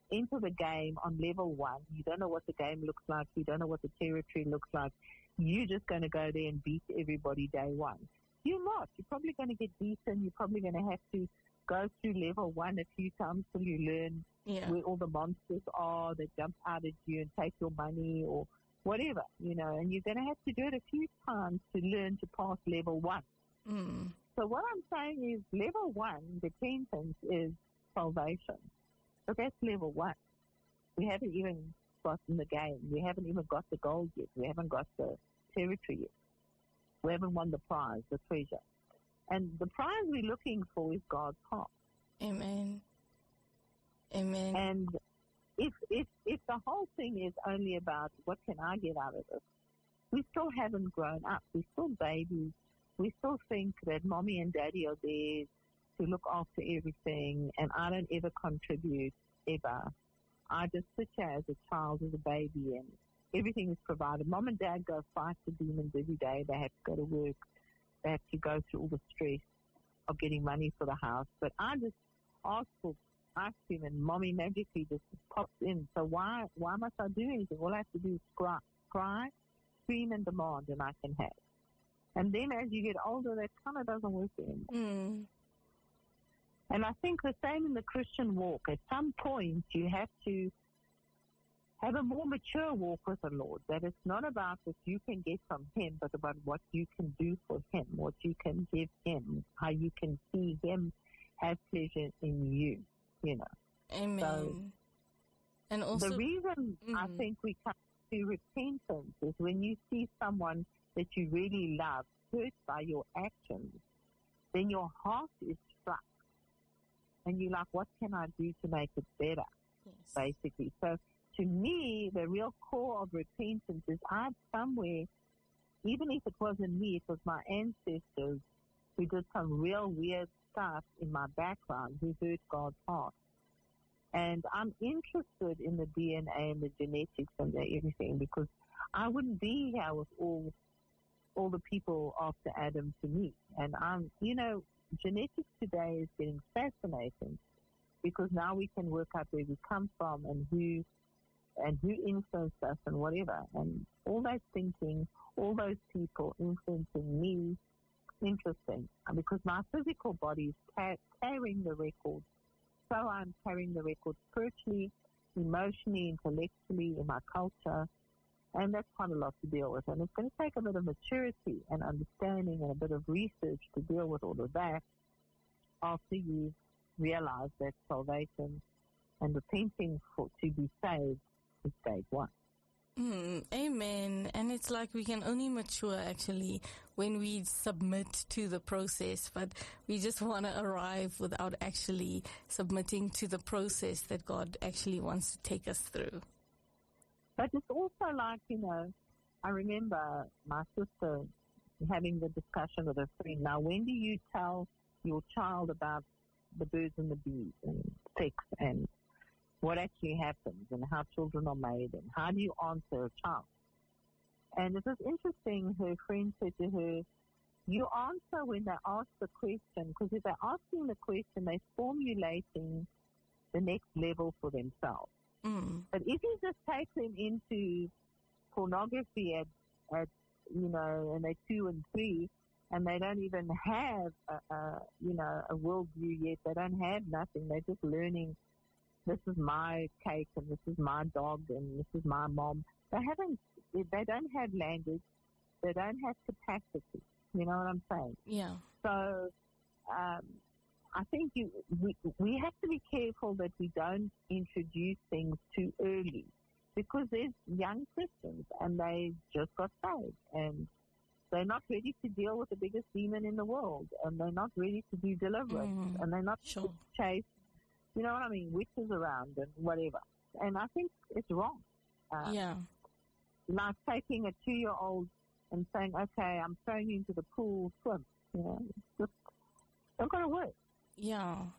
enter the game on level one. You don't know what the game looks like. You don't know what the territory looks like. You're just going to go there and beat everybody day one. You're not. You're probably going to get beaten. You're probably going to have to go through level one a few times till you learn yeah. where all the monsters are that jump out at you and take your money or whatever, you know, and you're going to have to do it a few times to learn to pass level one. Mm. So what I'm saying is level one, repentance, is salvation. So that's level one. We haven't even gotten the game. We haven't even got the gold yet. We haven't got the territory yet. We haven't won the prize, the treasure. And the prize we're looking for is God's heart. Amen. Amen. And if, if, if the whole thing is only about what can I get out of this, we still haven't grown up. We're still babies. We still think that mommy and daddy are there to look after everything, and I don't ever contribute, ever. I just sit here as a child, as a baby, and everything is provided. Mom and dad go fight the demons every day. They have to go to work. They have to go through all the stress of getting money for the house. But I just ask for ice cream, and mommy magically just pops in. So why why must I do anything? All I have to do is cry, cry scream, and demand, and I can have. And then as you get older, that kind of doesn't work anymore. Mm. And I think the same in the Christian walk. At some point, you have to have a more mature walk with the Lord, that it's not about what you can get from Him, but about what you can do for Him, what you can give Him, how you can see Him have pleasure in you, you know. Amen. So and also, the reason mm. I think we come to repentance is when you see someone that you really love hurt by your actions, then your heart is struck. And you're like, what can I do to make it better, yes. basically? So to me, the real core of repentance is I somewhere, even if it wasn't me, it was my ancestors who did some real weird stuff in my background who hurt God's heart. And I'm interested in the D N A and the genetics and the everything, because I wouldn't be here with all all the people after Adam to me. And I'm, you know, genetics today is getting fascinating because now we can work out where we come from and who and who influenced us and whatever. And all that thinking, all those people influencing me, interesting. And because my physical body is ca- carrying the record, so I'm carrying the record spiritually, emotionally, intellectually, in my culture. And that's quite a lot to deal with. And it's going to take a bit of maturity and understanding and a bit of research to deal with all of that after you realize that salvation and repenting for to be saved is stage one. Mm, amen. And it's like we can only mature actually when we submit to the process, but we just want to arrive without actually submitting to the process that God actually wants to take us through. But it's also like, you know, I remember my sister having the discussion with a friend. Now, when do you tell your child about the birds and the bees and sex and what actually happens and how children are made and how do you answer a child? And it was interesting, her friend said to her, you answer when they ask the question, because if they're asking the question, they're formulating the next level for themselves. Mm. But if you just take them into pornography at, at, you know, and they're two and three, and they don't even have, a, a, you know, a worldview yet, they don't have nothing, they're just learning, this is my cake, and this is my dog, and this is my mom. They haven't, they don't have language, they don't have capacity, you know what I'm saying? Yeah. So, um, I think you, we, we have to be careful that we don't introduce things too early, because there's young Christians and they just got saved and they're not ready to deal with the biggest demon in the world, and they're not ready to do deliverance, mm, and they're not sure. to chase, you know what I mean, witches around and whatever. And I think it's wrong. Um, yeah. Like taking a two-year-old and saying, okay, I'm throwing you into the pool, swim. You know, it's just not going to work. Yeah.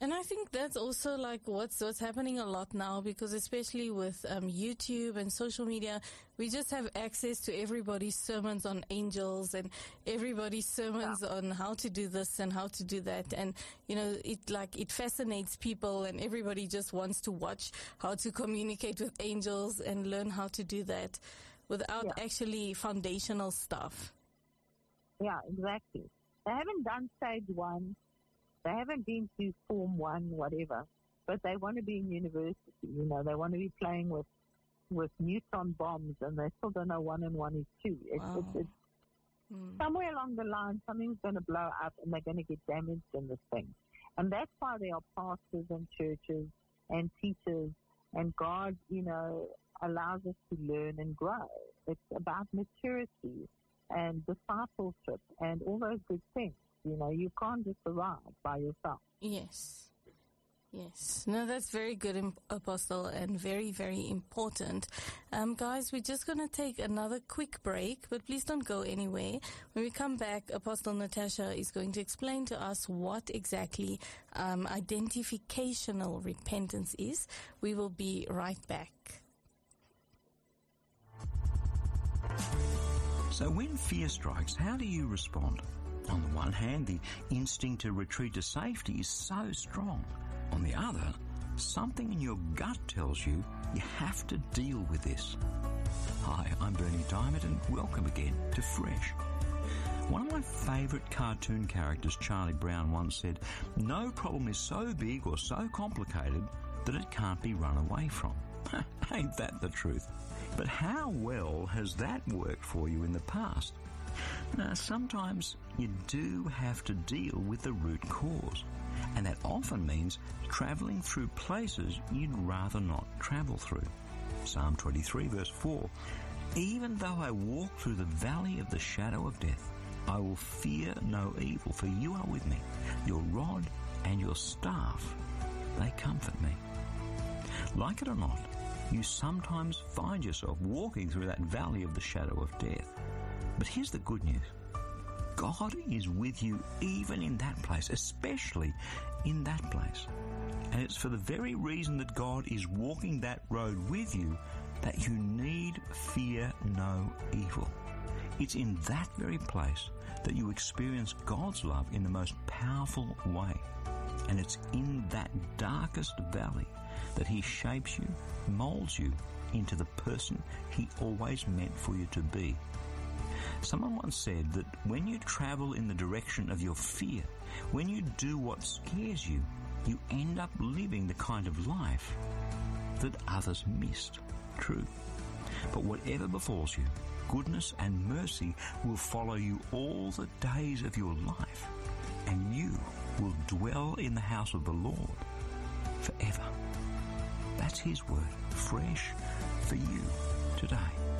And I think that's also like what's what's happening a lot now, because especially with um, YouTube and social media, we just have access to everybody's sermons on angels and everybody's sermons yeah. on how to do this and how to do that. And, you know, it like it fascinates people, and everybody just wants to watch how to communicate with angels and learn how to do that without yeah. actually foundational stuff. Yeah, exactly. They haven't done stage one. They haven't been to Form One, whatever, but they want to be in university. You know, they want to be playing with with neutron bombs, and they still don't know one and one is two. It's, wow. it's, it's mm. somewhere along the line, something's going to blow up, and they're going to get damaged in this thing. And that's why there are pastors and churches and teachers, and God, you know, allows us to learn and grow. It's about maturity and discipleship and all those good things. You know, you can't just arrive by yourself. Yes. Yes. No, that's very good, Apostle, and very, very important. Um, guys, we're just going to take another quick break, but please don't go anywhere. When we come back, Apostle Natasha is going to explain to us what exactly um, identificational repentance is. We will be right back. So when fear strikes, how do you respond? On the one hand, the instinct to retreat to safety is so strong. On the other, something in your gut tells you you have to deal with this. Hi, I'm Bernie Diamond, and welcome again to Fresh. One of my favourite cartoon characters, Charlie Brown, once said, "No problem is so big or so complicated that it can't be run away from." Ain't that the truth? But how well has that worked for you in the past? Now, sometimes you do have to deal with the root cause, and that often means travelling through places you'd rather not travel through. Psalm twenty-three verse four, "Even though I walk through the valley of the shadow of death, I will fear no evil, for you are with me. Your rod and your staff, they comfort me." Like it or not, you sometimes find yourself walking through that valley of the shadow of death. But here's the good news. God is with you even in that place, especially in that place. And it's for the very reason that God is walking that road with you that you need fear no evil. It's in that very place that you experience God's love in the most powerful way. And it's in that darkest valley that He shapes you, molds you into the person He always meant for you to be. Someone once said that when you travel in the direction of your fear, when you do what scares you, you end up living the kind of life that others missed. True. But whatever befalls you, goodness and mercy will follow you all the days of your life, and you will dwell in the house of the Lord forever. That's His word, fresh for you today.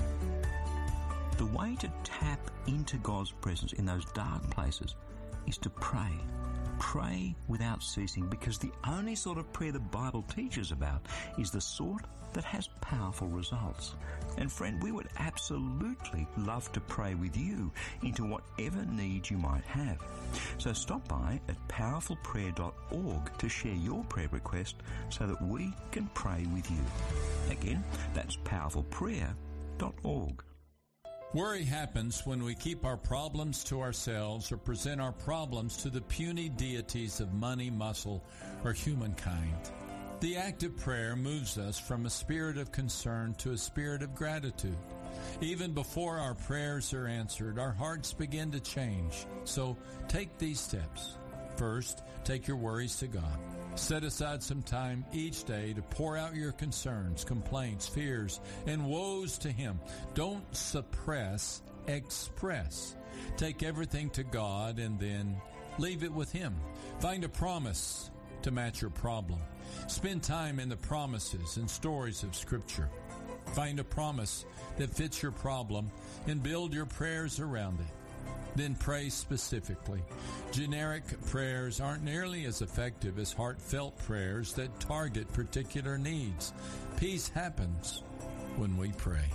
The way to tap into God's presence in those dark places is to pray. Pray without ceasing, because the only sort of prayer the Bible teaches about is the sort that has powerful results. And friend, we would absolutely love to pray with you into whatever need you might have. So stop by at powerful prayer dot org to share your prayer request so that we can pray with you. Again, that's powerful prayer dot org. Worry happens when we keep our problems to ourselves or present our problems to the puny deities of money, muscle, or humankind. The act of prayer moves us from a spirit of concern to a spirit of gratitude. Even before our prayers are answered, our hearts begin to change. So take these steps. First, take your worries to God. Set aside some time each day to pour out your concerns, complaints, fears, and woes to Him. Don't suppress, express. Take everything to God and then leave it with Him. Find a promise to match your problem. Spend time in the promises and stories of Scripture. Find a promise that fits your problem and build your prayers around it. Then pray specifically. Generic prayers aren't nearly as effective as heartfelt prayers that target particular needs. Peace happens when we pray.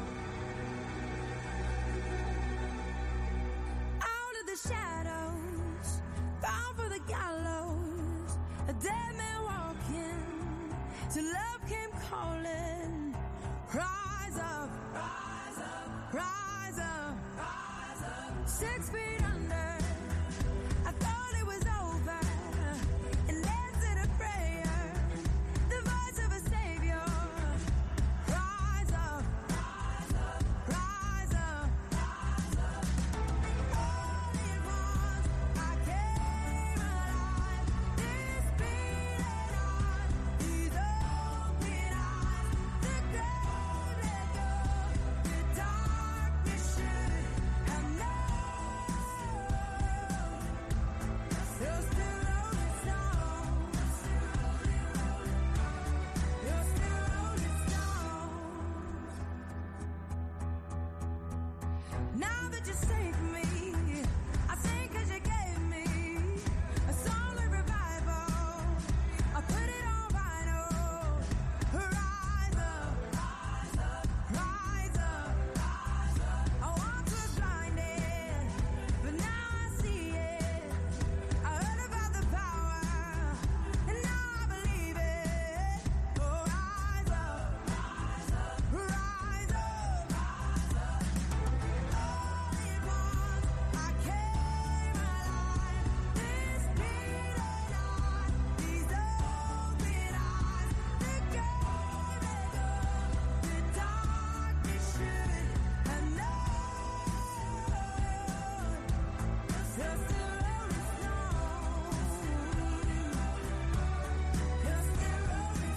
Out of the shadows, six feet under. I thought it was over and answered a prayer. The voice of a savior. Rise up, rise up, rise up, rise up. All at once I came alive. This beating heart, these open eyes, the grave let go, the darkness should have known. You're still rolling stone. You're still rolling stone. Now that you saved me, I sing 'cause you gave me a song of revival. I put it on vinyl. Rise up, rise up, rise up, rise up. I once was blinded, but now I see it. I heard about the power, and now I believe it. Oh, rise up, rise up, rise up, rise up. All at once I came alive. This beating heart, these open eyes, the grave let go, the darkness should have known. You're still rolling stone. You're still rolling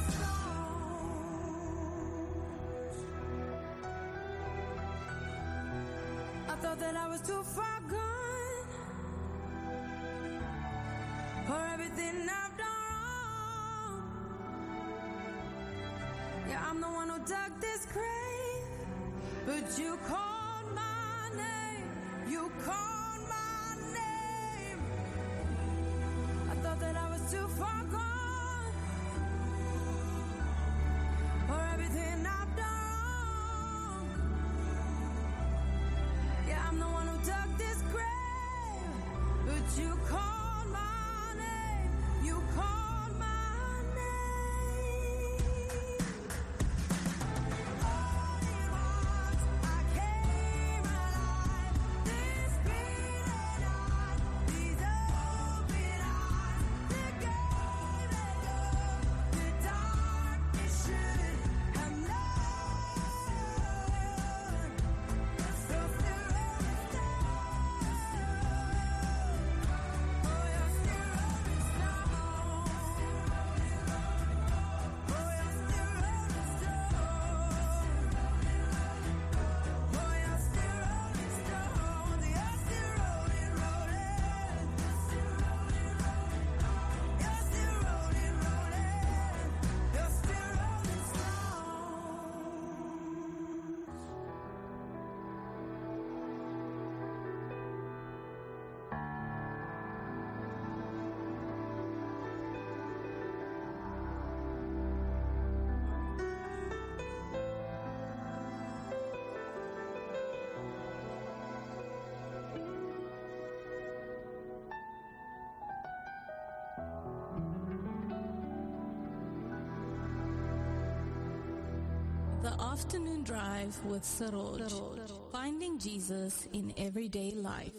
stone. I thought that I was too far gone for everything I've done wrong. Yeah, I'm the one who dug this grave, but you called my name. You called my name. I thought that I was too far gone for everything I've done wrong. Yeah, I'm the one who dug this grave, but you called my name. You called my name. All at once I came alive. This beating heart, these open eyes, the grave let go, the darkness should have known. So still rolling stone. Oh, you're still rolling stone. Oh, you're still rolling stone. Oh, you're still rolling stone. You're still rolling, rolling. You're still rolling, rolling. You're still rolling The Afternoon Drive with Saroj. Finding Jesus in everyday life.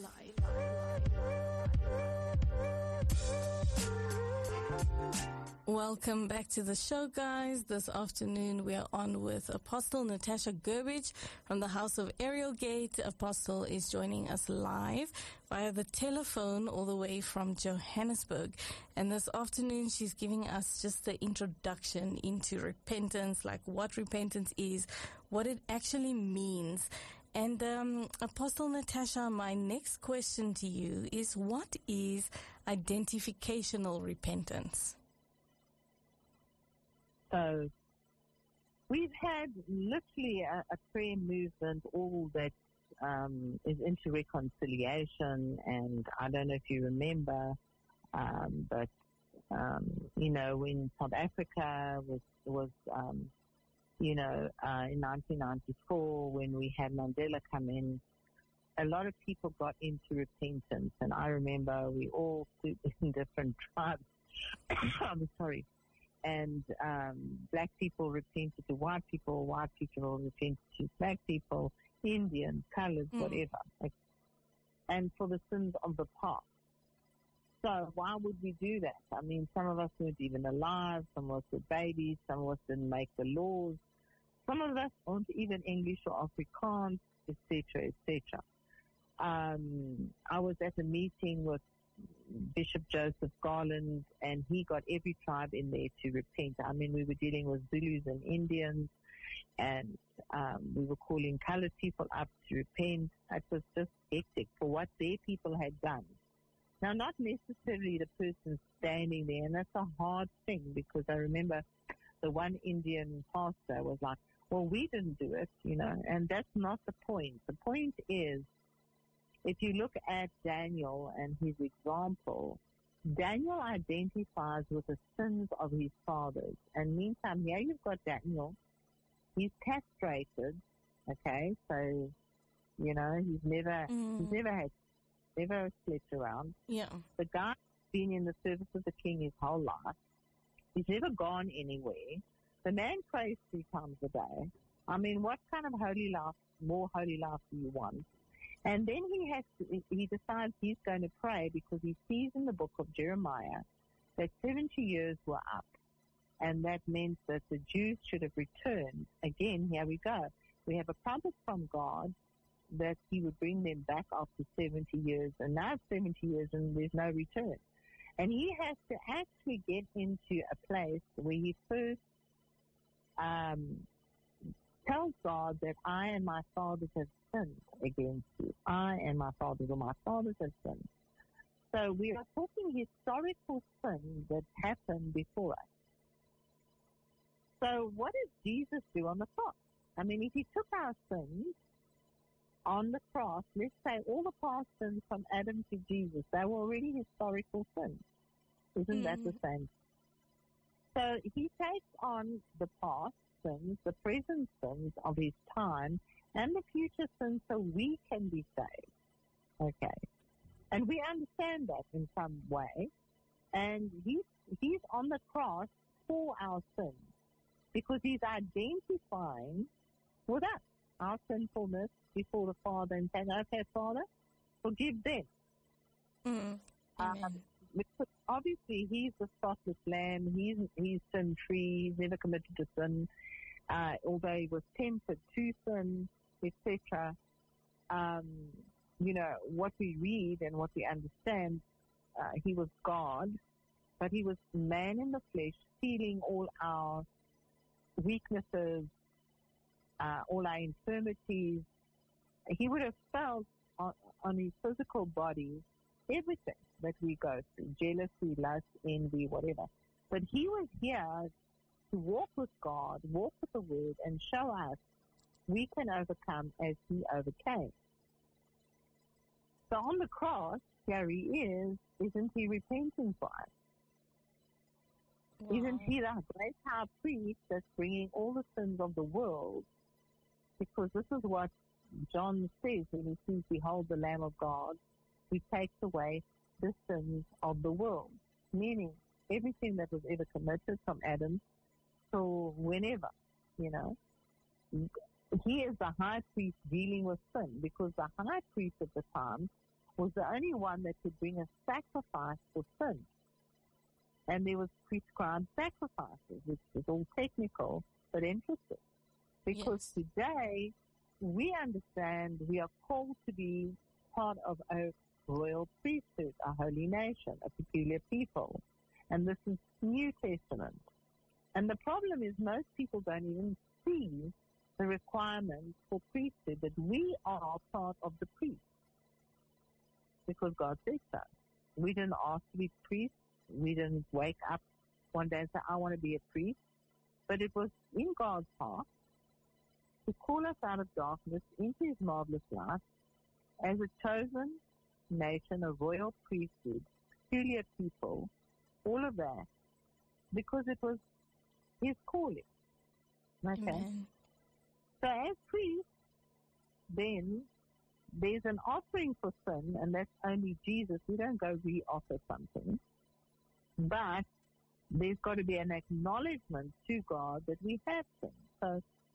Welcome back to the show, guys. This afternoon we are on with Apostle Natasha Gerbich from the House of Ariel Gate. Apostle is joining us live via the telephone all the way from Johannesburg. And this afternoon she's giving us just the introduction into repentance, like what repentance is, what it actually means. And um, Apostle Natasha, my next question to you is, what is identificational repentance? So we've had literally a, a prayer movement, all that um, is into reconciliation. And I don't know if you remember, um, but, um, you know, when South Africa was, was um, you know, uh, in nineteen ninety-four, when we had Mandela come in, a lot of people got into repentance. And I remember we all stood in different tribes. I'm sorry. And um, black people repented to white people, white people repented to black people, Indians, colors, mm. whatever. Like, and for the sins of the past. So why would we do that? I mean, some of us weren't even alive, some of us were babies, some of us didn't make the laws, some of us aren't even English or Afrikaans, et cetera, et cetera. Um, I was at a meeting with Bishop Joseph Garland, and he got every tribe in there to repent. I mean, we were dealing with Zulus and Indians, and um, we were calling colored people up to repent. It was just hectic for what their people had done. Now, not necessarily the person standing there, and that's a hard thing, because I remember the one Indian pastor was like, well, we didn't do it, you know, and that's not the point. The point is, if you look at Daniel and his example, Daniel identifies with the sins of his fathers. And meantime, here you've got Daniel. He's castrated, okay? So, you know, he's never, mm. he's never had, never slept around. Yeah. The guy's been in the service of the king his whole life. He's never gone anywhere. The man prays three times a day. I mean, what kind of holy life, more holy life do you want? And then he has to, he decides he's going to pray because he sees in the book of Jeremiah that seventy years were up. And that meant that the Jews should have returned. Again, here we go. We have a promise from God that he would bring them back after seventy years. And now it's seventy years and there's no return. And he has to actually get into a place where he first um, tells God that I and my fathers have sinned against you. I and my fathers, or my fathers have sinned. So we are talking historical sin that happened before us. So what did Jesus do on the cross? I mean, if he took our sins on the cross, let's say all the past sins from Adam to Jesus, they were already historical sins. Isn't mm. that the same? So he takes on the past sins, the present sins of his time, and the future sins so we can be saved. Okay. And we understand that in some way. And he's, he's on the cross for our sins because he's identifying with us, our sinfulness before the Father, and saying, okay, Father, forgive them. Mm. Um, because obviously he's the spotless lamb. He's, he's sin-free. He's never committed to sin. Uh, although he was tempted to sin, et cetera. Um, you know, what we read and what we understand, uh, he was God, but he was man in the flesh, feeling all our weaknesses, uh, all our infirmities. He would have felt on, on his physical body everything that we go through, jealousy, lust, envy, whatever. But he was here to walk with God, walk with the Word, and show us we can overcome as he overcame. So on the cross, here he is, isn't he repenting for us? Wow. Isn't he the great high priest that's bringing all the sins of the world? Because this is what John says when he says, behold the Lamb of God, who takes away the sins of the world. Meaning, everything that was ever committed from Adam till whenever, you know. He is the high priest dealing with sin, because the high priest at the time was the only one that could bring a sacrifice for sin. And there was prescribed sacrifices, which is all technical but interesting. Because yes. today we understand we are called to be part of a royal priesthood, a holy nation, a peculiar people. And this is New Testament. And the problem is most people don't even see the requirements for priesthood, that we are part of the priest. Because God said so. We didn't ask to be priests. We didn't wake up one day and say, I want to be a priest. But it was in God's heart to call us out of darkness into his marvelous light as a chosen nation, a royal priesthood, peculiar people, all of that, because it was his calling. Okay? Amen. So as priests, then there's an offering for sin, and that's only Jesus. We don't go re-offer something. But there's got to be an acknowledgement to God that we have sinned. So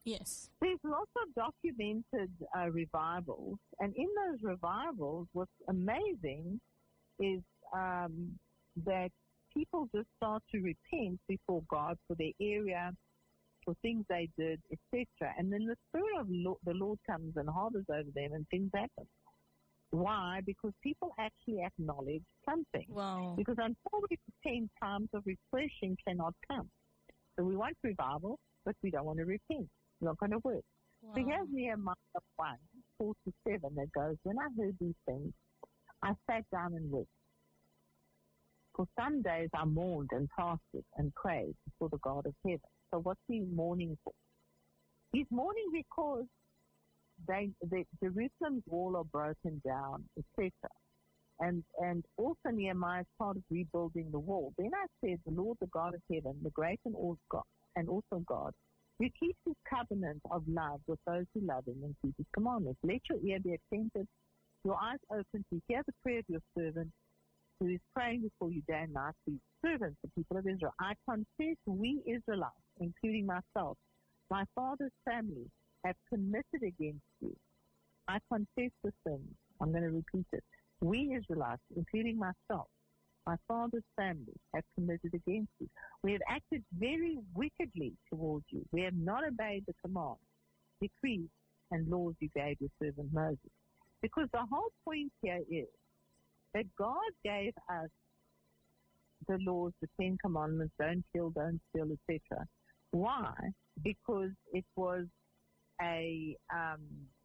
Yes. There's lots of documented uh, revivals, and in those revivals, what's amazing is um, that people just start to repent before God for their area, for things they did, et cetera. And then the Spirit of Lo- the Lord comes and hovers over them, and things happen. Why? Because people actually acknowledge something. Wow. Because until we repent, times of refreshing cannot come. So we want revival, but we don't want to repent. It's not going to work. Wow. So here's Nehemiah one, four to seven, that goes, when I heard these things, I sat down and wept. For some days I mourned and fasted and prayed before the God of heaven. So what's he mourning for? He's mourning because they, the Jerusalem's wall are broken down, et cetera. And, and also Nehemiah is part of rebuilding the wall. Then I said, the Lord, the God of heaven, the great and awesome God, who keeps his covenant of love with those who love him and keep his commandments. Let your ear be attentive, your eyes open to hear the prayer of your servant, who is praying before you day and night for his servants, the people of Israel. I confess we Israelites, including myself, my father's family, have committed against you. I confess the sins. I'm going to repeat it. We Israelites, including myself, my father's family, have committed against you. We have acted very wickedly towards you. We have not obeyed the commands, decrees, and laws you gave your servant Moses. Because the whole point here is that God gave us the laws, the Ten Commandments, don't kill, don't steal, et cetera. Why? Because it was a um,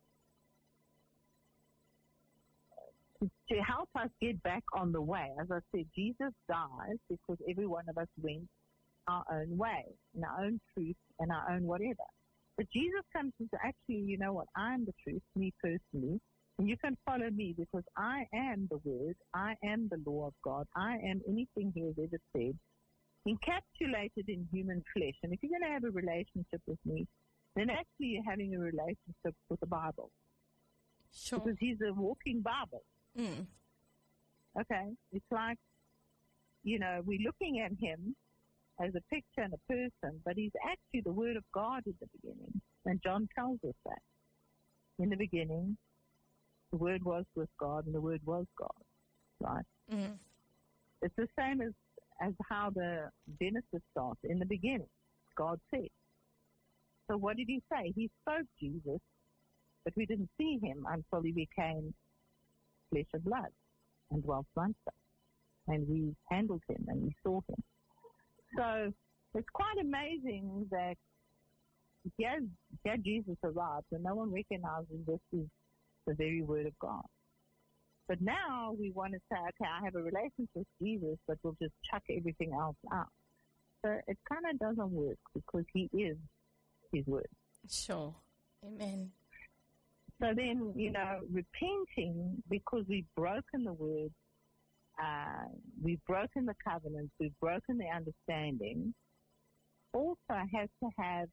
to help us get back on the way. As I said, Jesus dies because every one of us went our own way, in our own truth and our own whatever. But Jesus comes and says, actually, you know what? I am the truth, me personally. And you can follow me because I am the Word. I am the law of God. I am anything he has ever said, encapsulated in human flesh. And if you're going to have a relationship with me, then actually you're having a relationship with the Bible. Sure. Because he's a walking Bible. Mm. Okay? It's like, you know, we're looking at him as a picture and a person, but he's actually the Word of God in the beginning. And John tells us that. In the beginning, the Word was with God, and the Word was God, right? Mm. It's the same as, as how the Genesis starts. In the beginning, God said. So what did he say? He spoke Jesus, but we didn't see him until he became flesh and blood and dwelt amongst us. And we handled him and we saw him. So it's quite amazing that here, here Jesus arrives and no one recognizes this is the very Word of God. But now we want to say, okay, I have a relationship with Jesus, but we'll just chuck everything else out. So it kind of doesn't work because he is his Word. Sure. Amen. So then, you know, repenting because we've broken the Word, uh, we've broken the covenants, we've broken the understanding, also has to have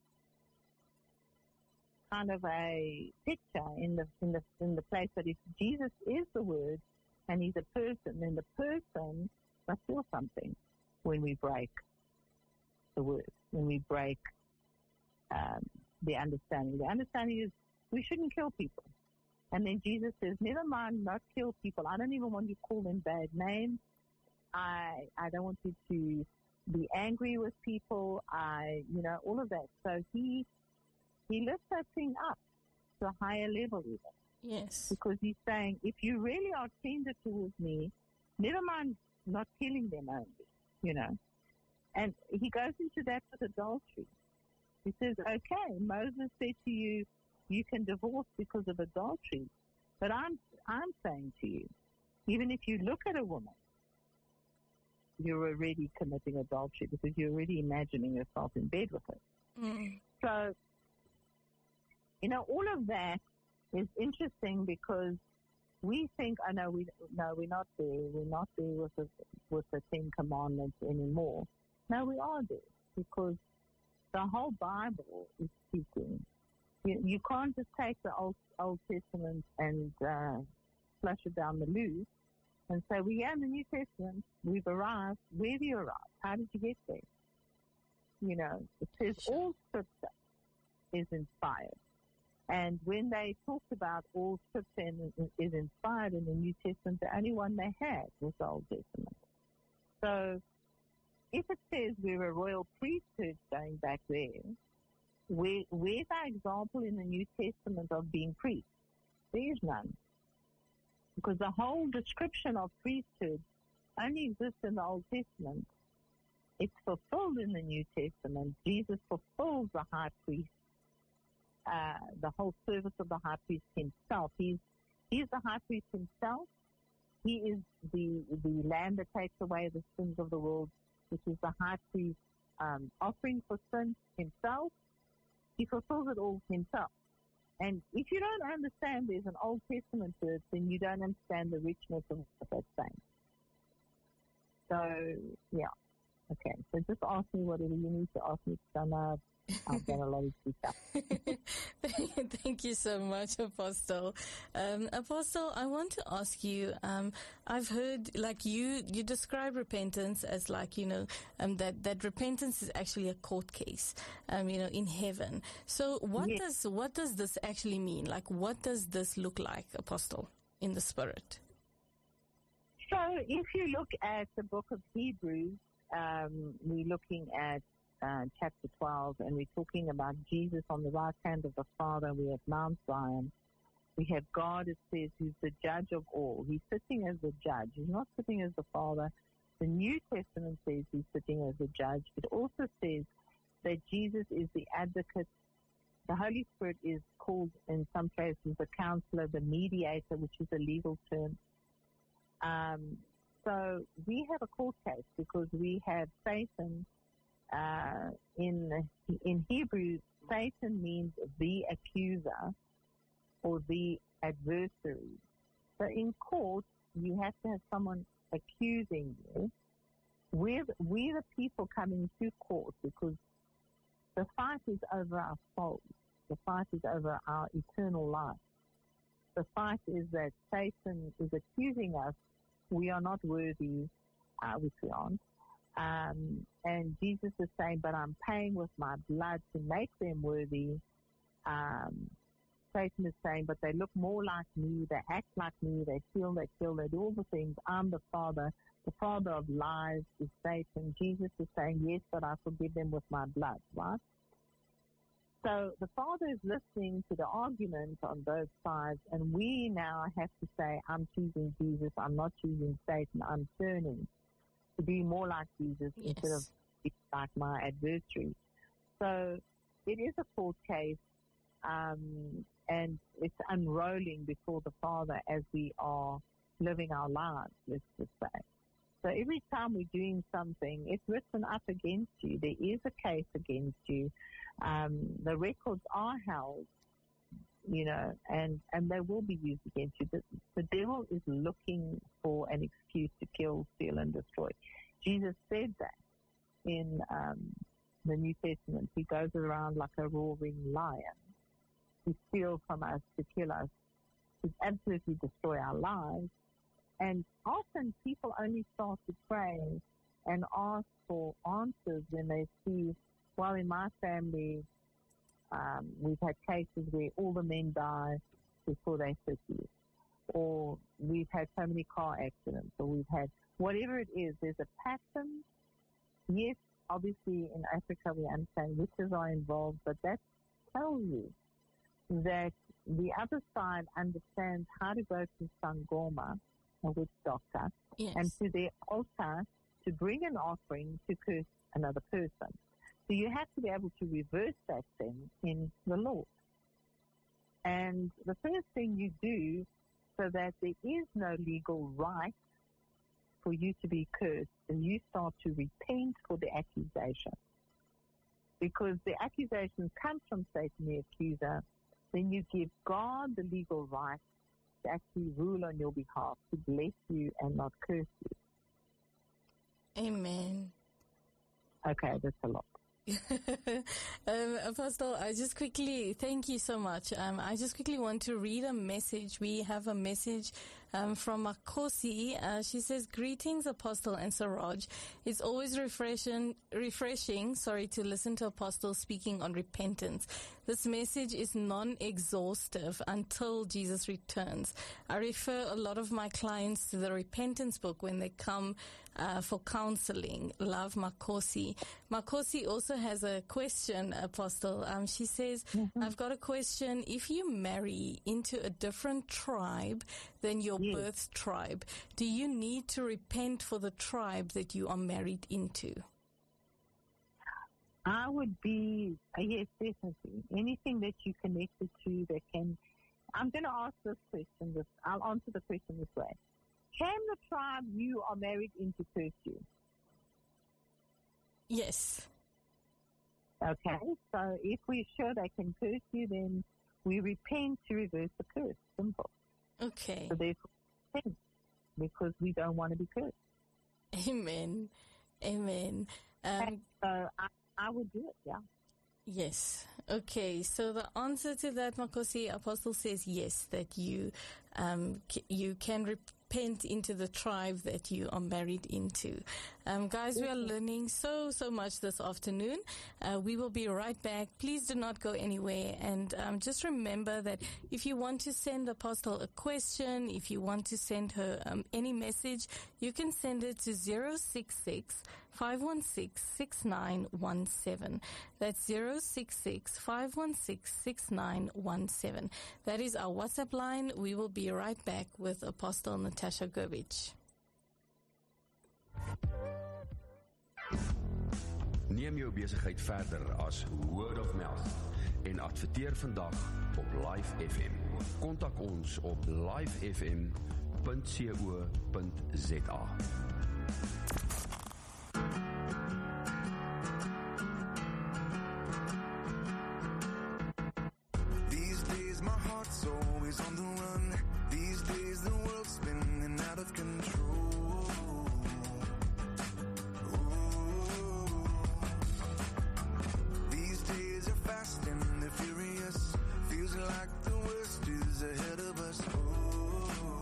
kind of a picture in the in the in the place that if Jesus is the Word and he's a person, then the person must feel something when we break the Word, when we break um, the understanding. The understanding is we shouldn't kill people. And then Jesus says, never mind not kill people. I don't even want you to call them bad names. I I don't want you to be angry with people. I, you know, all of that. So he he lifts that thing up to a higher level even. Yes. Because he's saying, if you really are tender towards me, never mind not killing them only, you know. And he goes into that with adultery. He says, okay, Moses said to you, you can divorce because of adultery. But I'm I'm saying to you, even if you look at a woman, you're already committing adultery because you're already imagining yourself in bed with her. Mm. So, you know, all of that is interesting because we think, oh no, we no, we're not there. We're not there with the with the Ten Commandments anymore. No, we are there because the whole Bible is speaking. You, you can't just take the Old Old Testament and uh, flush it down the loo and say, we are in the New Testament. We've arrived. Where have you arrived? How did you get there? You know, it says all Scripture is inspired. And when they talked about all scripture is inspired in the New Testament, the only one they had was the Old Testament. So if it says we're a royal priesthood going back there, where, where's our example in the New Testament of being priests? There is none. Because the whole description of priesthood only exists in the Old Testament. It's fulfilled in the New Testament. Jesus fulfills the high priest, uh, the whole service of the high priest himself. He's, he's the high priest himself. He is the, the lamb that takes away the sins of the world, which is the high priest um, offering for sin himself. He fulfills it all himself. And if you don't understand there's an Old Testament verse, then you don't understand the richness of what that's saying. So, yeah. Okay. So just ask me whatever you need to ask me, because I know I've done a lot of stuff. Thank you so much, Apostle. Um, Apostle, I want to ask you, um, I've heard, like you, you describe repentance as like, you know, um, that, that repentance is actually a court case, um, you know, in heaven. So what yes. does, what does this actually mean? Like, what does this look like, Apostle, in the Spirit? So if you look at the book of Hebrews, um, we're looking at Uh, chapter twelve, and we're talking about Jesus on the right hand of the Father. We have Mount Zion. We have God, it says, who's the judge of all. He's sitting as the judge. He's not sitting as the Father. The New Testament says he's sitting as the judge. It also says that Jesus is the advocate. The Holy Spirit is called in some places the counselor, the mediator, which is a legal term. Um, so we have a court case because we have Satan. Uh, in in Hebrew, Satan means the accuser or the adversary. So in court, you have to have someone accusing you. We're, we're the people coming to court because the fight is over our souls. The fight is over our eternal life. The fight is that Satan is accusing us. We are not worthy, uh, which we aren't. Um, and Jesus is saying, but I'm paying with my blood to make them worthy. Um, Satan is saying, but they look more like me, they act like me, they steal, they kill, they do all the things. I'm the father. The father of lies is Satan. Jesus is saying, yes, but I forgive them with my blood, right? So the Father is listening to the argument on both sides, and we now have to say, I'm choosing Jesus, I'm not choosing Satan, I'm turning to be more like Jesus yes. instead of like my adversary. So it is a court case, um, and it's unrolling before the Father as we are living our lives, let's just say. So every time we're doing something, it's written up against you. There is a case against you. Um, the records are held, you know, and, and they will be used against you. The, the devil is looking for an excuse to kill, steal, and destroy. Jesus said that in um, the New Testament. He goes around like a roaring lion. He steals from us to kill us, to absolutely destroy our lives. And often people only start to pray and ask for answers when they see, well, in my family, um, we've had cases where all the men die before they're thirty. Or we've had so many car accidents, or we've had whatever it is, there's a pattern. Yes, obviously in Africa we understand witches are involved, but that tells you that the other side understands how to go to Sangoma, a witch doctor, yes. and to their altar to bring an offering to curse another person. So you have to be able to reverse that thing in the Lord. And the first thing you do so that there is no legal right for you to be cursed is you start to repent for the accusation. Because the accusation comes from Satan, the accuser, then you give God the legal right to actually rule on your behalf, to bless you and not curse you. Amen. Okay, that's a lot. um, Apostle, I just quickly, thank you so much. Um, I just quickly want to read a message. We have a message Um, from Makosi, uh, she says, greetings, Apostle and Siraj. It's always refreshing, refreshing, sorry, to listen to Apostle speaking on repentance. This message is non-exhaustive until Jesus returns. I refer a lot of my clients to the repentance book when they come uh, for counseling. Love, Makosi. Makosi also has a question, Apostle. Um, she says, mm-hmm. I've got a question. If you marry into a different tribe than your yes. birth tribe, do you need to repent for the tribe that you are married into? I would be, uh, yes, definitely. Anything that you connected to that can, I'm going to ask this question, this, I'll answer the question this way. Can the tribe you are married into curse you? Yes. Okay, so if we're sure they can curse you, then we repent to reverse the curse. Simple. Okay. So therefore, repent, because we don't want to be cursed. Amen. Amen. Um, so I, I would do it, yeah. Yes. Okay. So the answer to that, Makosi, Apostle says yes, that you um, c- you can repent into the tribe that you are married into. Um, guys, we are learning so, so much this afternoon. Uh, we will be right back. Please do not go anywhere. And um, just remember that if you want to send Apostle a question, if you want to send her um, any message, you can send it to zero six six, five one six, six nine one seven. That's zero six six, five one six, six nine one seven. That is our WhatsApp line. We will be right back with Apostle Natasha Gurvich. Neem jou besigheid verder as Word of Mouth en adverteer vandag op Live F M. Kontak ons op live f m dot co dot z a. These days my heart's always on the run. These days the world's spinning out of control. Fast and they're furious. Feels like the worst is ahead of us. Oh,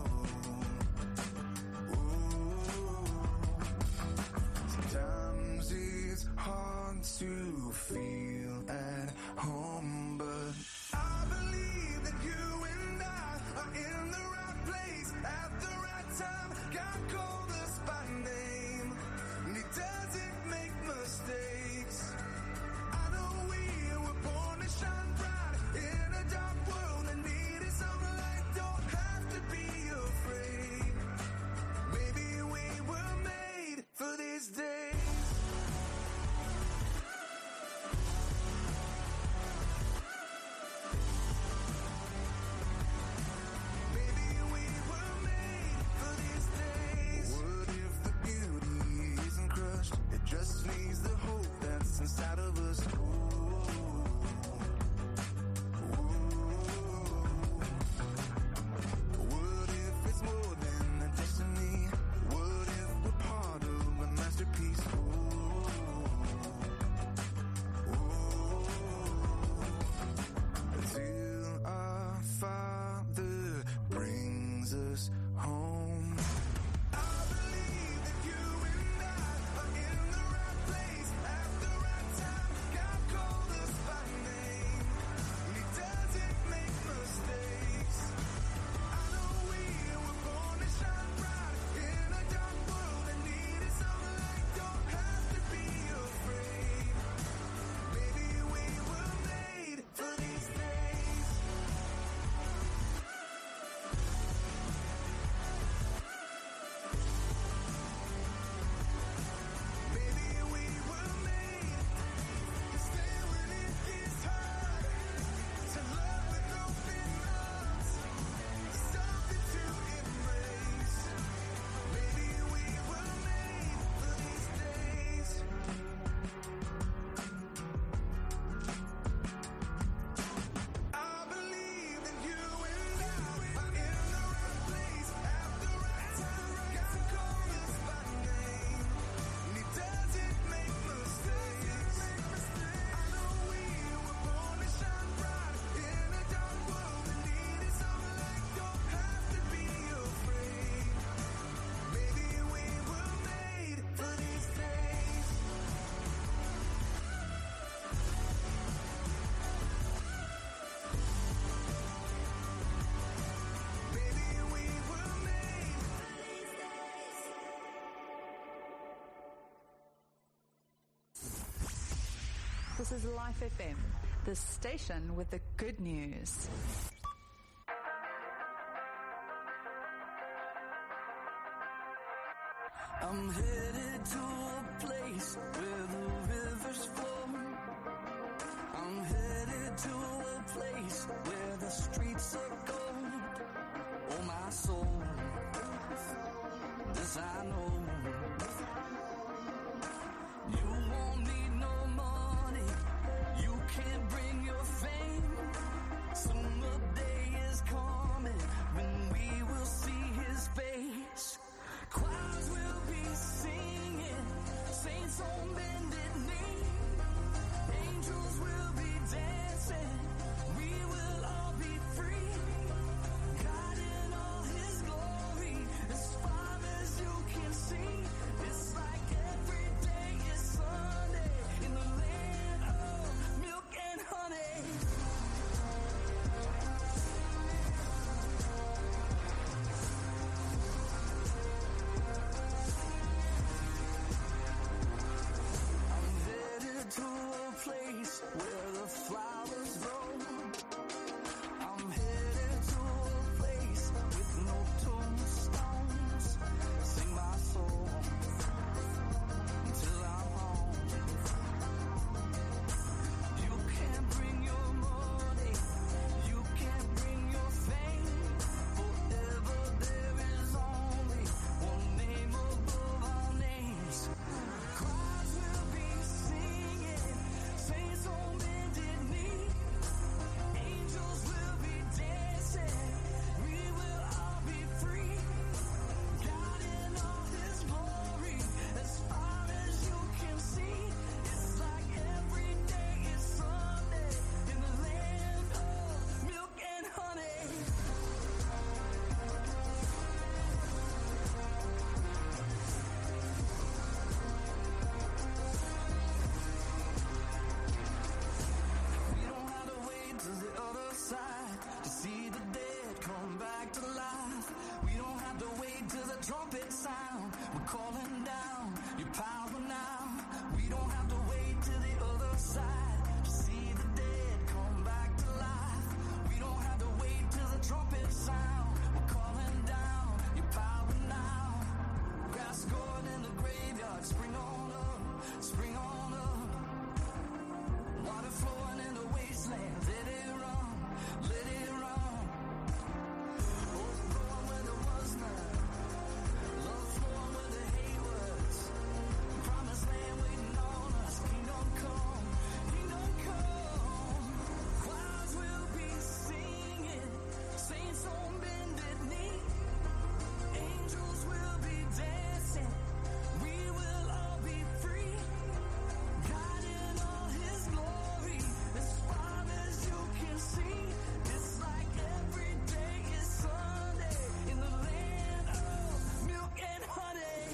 oh. Sometimes it's hard to feel at home, but I believe that you and I are in the right place at the right time. God called us by name, and He doesn't make mistakes. Shine bright in a dark world and needed some light. Don't have to be afraid. Maybe we were made for these days. Maybe we were made for these days. What if the beauty isn't crushed? It just needs the hope that's inside of us. This is Life F M, the station with the good news. I'm headed to a place where the rivers flow. I'm headed to a place where the streets are gold. Oh, my soul, this I know. You won't need no money. You can't bring your fame. Soon the day is coming when we will see his face. Choirs will be singing, saints on bended knee, angels will be dancing, we will all be free, God in all his glory, as far as you can see, it's like every day is Sunday, in the land of milk and honey. To a place where the flowers grow. I'm headed to a place with no tombstones. Sing my soul until I'm home. You can't bring your money, you can't bring your fame. Forever there is only one name above all names. Choirs will be singing, saints on bended knee, angels will be dancing, we will all be free, God in all his glory, as far as you can see, it's like every day is Sunday, in the land of milk and honey. We don't have to wait to the other side to see the dead come back to life. We don't have to wait till the trumpet sound. We're calling down your power now. We don't have to wait till the other side to see the dead come back to life. We don't have to wait till the trumpet sound. We're calling down your power now. Grass growing in the graveyard, spring on up, spring on up. Water flowing in the wasteland, let it run, let it run. Hope going where there was none, love flowing where the hate was. Promised land waiting on us, kingdom come, kingdom come. Choirs will be singing, saints on bended knee, angels will be dancing, we will all be free. God in all his glory, as far as you can see, it's like every day is Sunday, in the land of milk and honey.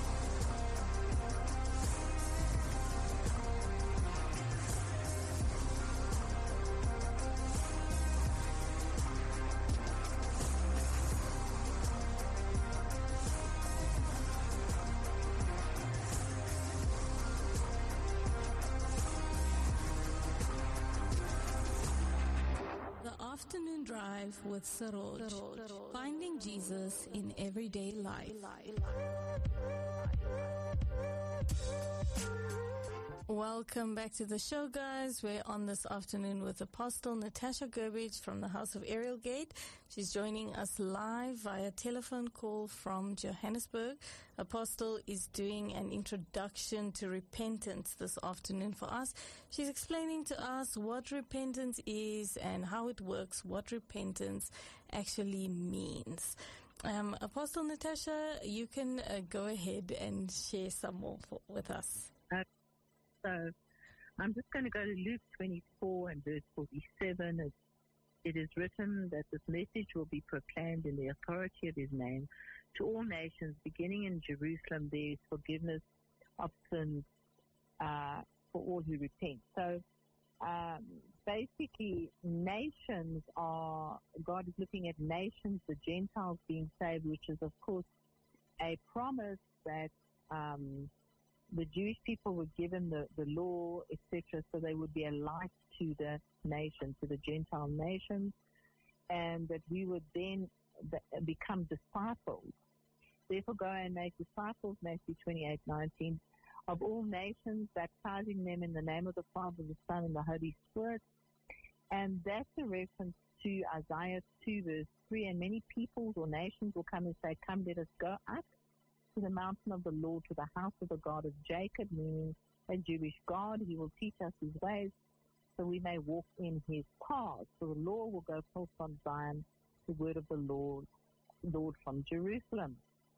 The Afternoon Drive with Saroj. Finding Jesus in everyday life. Welcome back to the show, guys. We're on this afternoon with Apostle Natasha Gerbich from the House of Ariel Gate. She's joining us live via telephone call from Johannesburg. Apostle is doing an introduction to repentance this afternoon for us. She's explaining to us what repentance is and how it works, what repentance actually means. Um, Apostle Natasha, you can uh, go ahead and share some more for, with us. So I'm just going to go to Luke twenty-four and verse forty-seven. It, it is written that this message will be proclaimed in the authority of his name to all nations, beginning in Jerusalem. There is forgiveness of sins uh, for all who repent. So um, basically, nations are, God is looking at nations, the Gentiles being saved, which is, of course, a promise that um, the Jewish people were given the, the law, et cetera, so they would be a light to the nation, to the Gentile nations, and that we would then become disciples. Therefore, go and make disciples, Matthew twenty-eight nineteen, of all nations, baptizing them in the name of the Father, the Son, and the Holy Spirit. And that's a reference to Isaiah two, verse three. And many peoples or nations will come and say, come, let us go up to the mountain of the Lord, to the house of the God of Jacob, meaning a Jewish God. He will teach us his ways so we may walk in his paths. So the law will go forth from Zion, the word of the Lord, Lord from Jerusalem.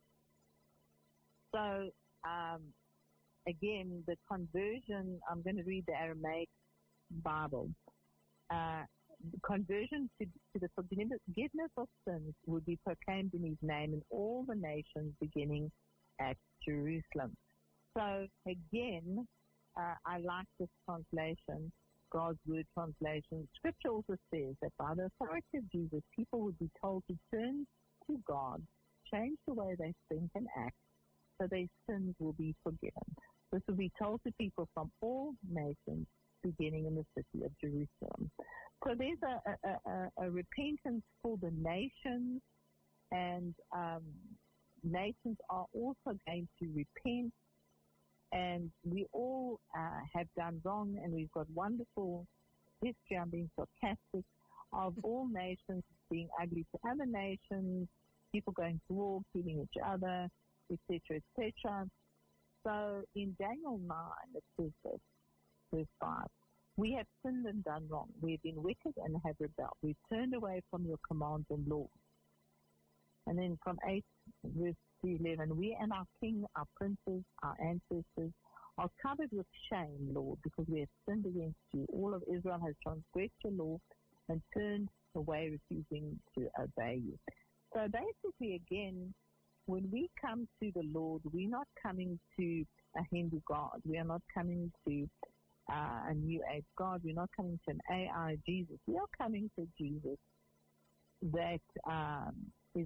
So, um, again, the conversion, I'm going to read the Aramaic Bible. Uh, conversion to, to the forgiveness of sins would be proclaimed in his name in all the nations beginning at Jerusalem. So, again, uh, I like this translation, God's Word translation. Scripture also says that by the authority of Jesus, people would be told to turn to God, change the way they think and act, so their sins will be forgiven. This will be told to people from all nations, beginning in the city of Jerusalem. So there's a, a, a, a repentance for the nations, and um, nations are also going to repent, and we all uh, have done wrong, and we've got wonderful history, I'm being sarcastic, of all nations being ugly to other nations, people going to war, killing each other, et cetera, et cetera. So in Daniel nine, it says this, verse five, we have sinned and done wrong. We have been wicked and have rebelled. We've turned away from your commands and laws. And then from eight, verse eleven, we and our king, our princes, our ancestors are covered with shame, Lord, because we have sinned against you. All of Israel has transgressed your law and turned away, refusing to obey you. So basically, again, when we come to the Lord, we're not coming to a Hindu God. We are not coming to uh, a New Age God. We're not coming to an A I Jesus. We are coming to Jesus that um, is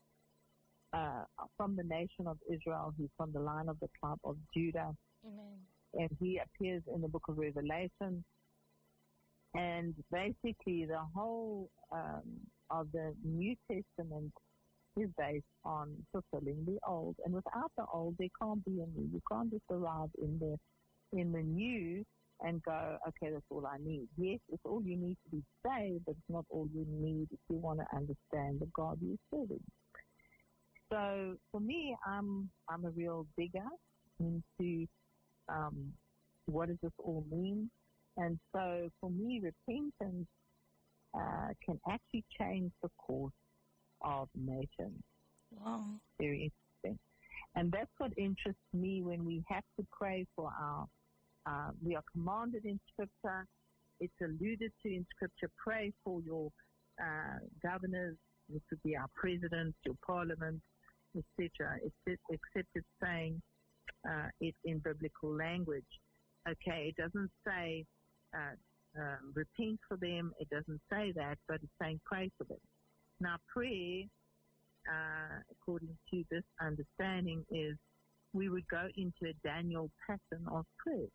uh, from the nation of Israel, who's from the line of the tribe of Judah. Amen. And he appears in the book of Revelation. And basically, the whole um, of the New Testament is based on fulfilling the old, and without the old, there can't be a new. You can't just arrive in the in the new and go, okay, that's all I need. Yes, it's all you need to be saved, but it's not all you need if you want to understand the God you're serving. So for me, I'm I'm a real digger into um, what does this all mean, and so for me, repentance uh, can actually change the course of nations. Wow. Very interesting. And that's what interests me when we have to pray for our, uh, we are commanded in Scripture, it's alluded to in Scripture, pray for your uh, governors, which would be our president, your parliament, et cetera, except it's saying uh, it in biblical language. Okay, it doesn't say uh, um, repent for them, it doesn't say that, but it's saying pray for them. Now, prayer, uh, according to this understanding, is we would go into a Daniel pattern of prayer.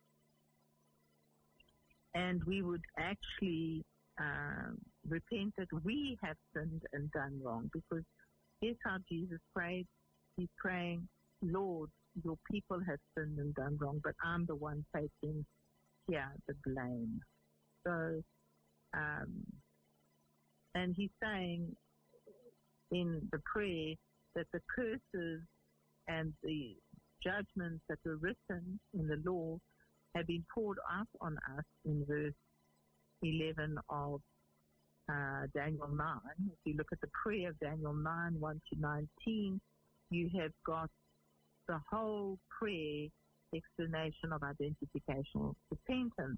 And we would actually uh, repent that we have sinned and done wrong. Because here's how Jesus prayed. He's praying, Lord, your people have sinned and done wrong, but I'm the one taking here the blame. So, um, and he's saying, in the prayer, that the curses and the judgments that were written in the law have been poured out on us in verse eleven of uh, Daniel nine. If you look at the prayer of Daniel nine, one to nineteen, you have got the whole prayer explanation of identification of repentance.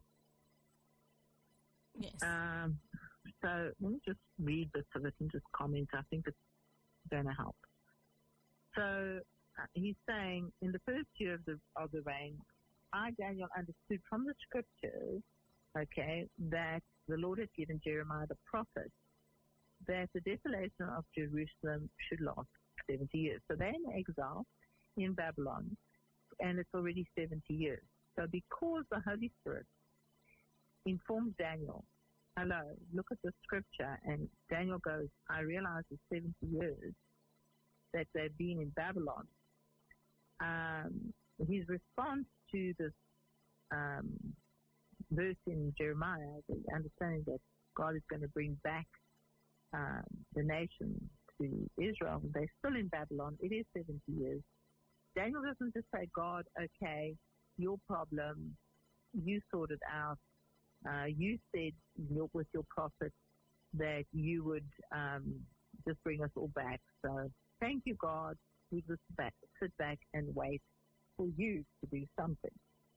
Yes. Um, so let me just read this of it and just comment. I think it's going to help. So uh, he's saying, in the first year of the of the reign, I, Daniel, understood from the scriptures, okay, that the Lord had given Jeremiah the prophet that the desolation of Jerusalem should last seventy years. So they're in exile in Babylon and it's already seventy years. So because the Holy Spirit informs Daniel, hello, look at the scripture, and Daniel goes, I realize it's seventy years that they've been in Babylon. Um, his response to this um, verse in Jeremiah, the understanding that God is going to bring back um, the nation to Israel, they're still in Babylon, it is seventy years. Daniel doesn't just say, God, okay, your problem, you sort it out. Uh, you said your, with your prophet that you would um, just bring us all back. So thank you, God. We just back, sit back and wait for you to do something.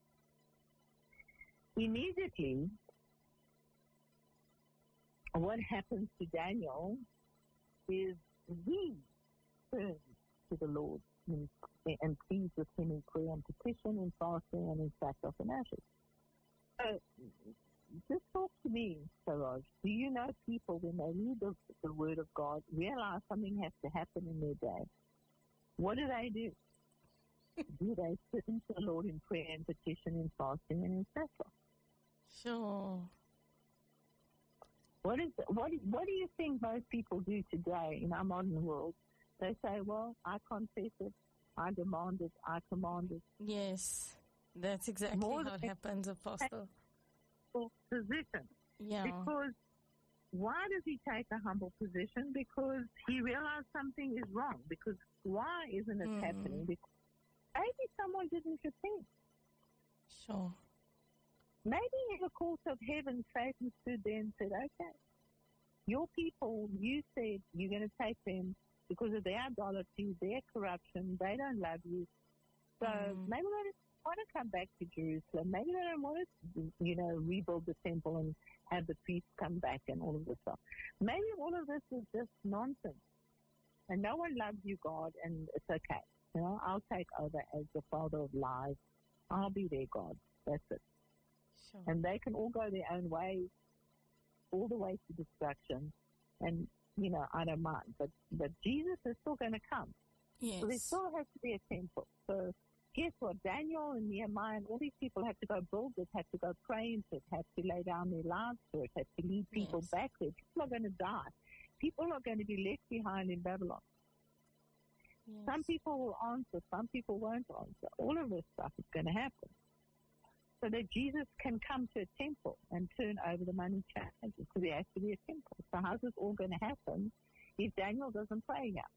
Immediately, what happens to Daniel is he turns to the Lord and, and pleads with him in prayer and petition and fasting and in sackcloth and ashes. So, just talk to me, Saraj. Do you know people, when they read the, the Word of God, realize something has to happen in their day? What do they do? Do they turn to the Lord in prayer and petition and fasting and in sackcloth? Sure. What is what? What do you think most people do today in our modern world? They say, "Well, I confess it, I demand it, I command it." Yes, that's exactly More how it happens, Apostle. Position. Yeah. Because why does he take a humble position? Because he realized something is wrong. Because why isn't it Mm. happening? Because maybe someone didn't repent. Sure. Maybe in the court of heaven, Satan stood there and said, okay, your people, you said you're going to take them because of their idolatry, their corruption, they don't love you. So Mm. maybe they don't want to come back to Jerusalem. Maybe they don't want to, you know, rebuild the temple and have the priests come back and all of this stuff. Maybe all of this is just nonsense. And no one loves you, God, and it's okay. You know, I'll take over as the father of lies. I'll be their God. That's it. Sure. And they can all go their own ways, all the way to destruction. And, you know, I don't mind. But, but Jesus is still going to come. Yes. So there still has to be a temple. So guess what? Daniel and Nehemiah and all these people have to go build it, have to go pray into it, have to lay down their lives for it, have to lead people Yes. back there. People are going to die. People are going to be left behind in Babylon. Yes. Some people will answer, some people won't answer. All of this stuff is going to happen. So that Jesus can come to a temple and turn over the money changers, because there has to be a temple. So how's this all going to happen if Daniel doesn't pray now?